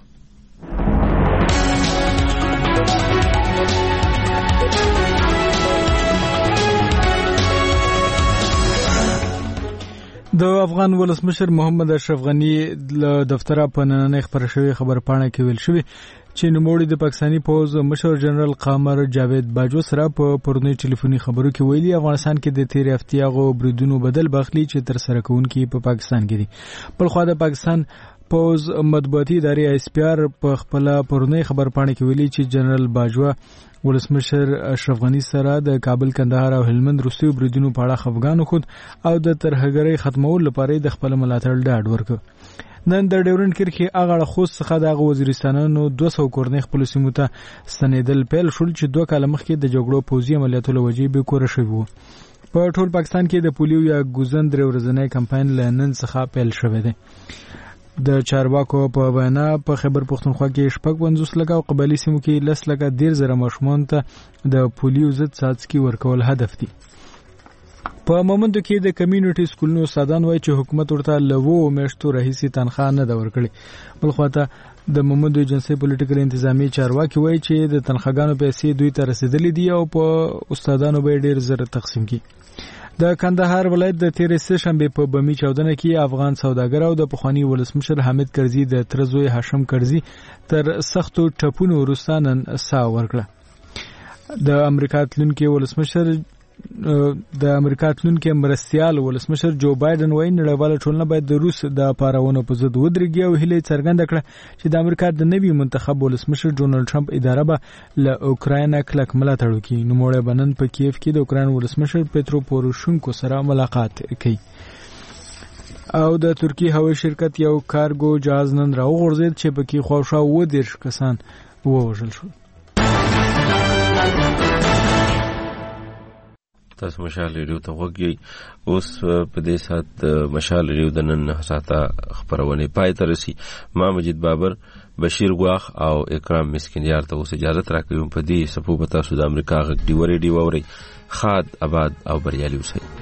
د افغان ولسمشر محمد اشرف غنی له دفتره په نننۍ خبر شوی خبر پاڼه کې ویل شوی چې نوموړي د پاکستاني پوز مشر جنرال قمر جاوید باجو سره په پرونی ټلیفوني خبرو کې ویلي افغانستان کې د تیر هفتهغو بریدونو بدل بخلی چې تر سره کوونکي په پاکستان کې دي. بل خو د پاکستان پوز مطبوعاتي ادارې اس پی آر په خپل پرونی خبر پاڼه کې ویلي چې جنرال باجو ولسمشر اشرف غنی سره د کابل کندهار او هلمند روسي بریدونو په اړه خفګان خود او د ترهګرۍ ختمول لپاره د خپل ملاتړ ډاډ ورکړ. نن د ډیورنډ کرښې اغه خوست څخه د وزیرستانونو 200 کورنۍ خپل سیمو ته ستنېدل پیل شول چې 2 کال مخکې د جګړو پوځي عملیاتو لوجې به کور شوی وو. په ټول پاکستان کې د پولیو یا ګوزن درې ورځنی کمپاین لنن څخه پیل شوی دی. د چارواکو په وینا په خیبر پختونخوا کې 55 لک او قبایلی سیمو کې 10 لک 10,000 ماشومان ته د پولیو ضد څاڅکي ورکول هدف دی. په مومندو کې د کمیونټي سکولونو استادان وایي چې حکومت ورته لوو میاشتو راهیسي تنخواه نه دا ورکړي. بل خواته د مومندو ایجنسی پولیټیکل انتظامی چارواکي وایي چې د تنخواګانو پیسې دوی ته رسیدلې دي او په استادانو به ډیر زر تقسیم کی. د کندهار ولایت د تیر سه شنبه په بمی چاودنه کې افغان سوداګر او د پخوانی ولسمشر حامد کرزي د ترزوی هاشم کرزي تر سختو ټپونو وروستانن سا ورکړه. د امریکا تلونکي ولسمشر د امریکا تلونکي مرستيال ولسمشر جو بایدن وایي نړیواله ټولنه باید د روس د پاراونو په ضد ودرېږي او هیله څرګنده کړه چې د امریکا د نوي منتخب ولسمشر ډونالد ټرمپ اداره به له اوکراین کلک ملاتړ وکړي. نو موږ بنن په کیف کې د اوکراین ولسمشر پېترو پوروشنکو سره ملاقات کوي. او د ترکی هوایي شرکت یو کارګو جهاز نن راوغورځید چې پکې خواوشا 10 کسان ووژل شول. تاسو مشال ریډیو ته وګورئ. اوس په دې سات مشال ریډیو د نن ساته خبرونه پای ته رسي. ما مجید بابر، بشیر ګواخ او اکرام مسکینیار ته اوس اجازه راکوم. په دې سپو پتا سود امریکا غږ دی ورې دی ووري. خاد آباد او بریالي اوسئ.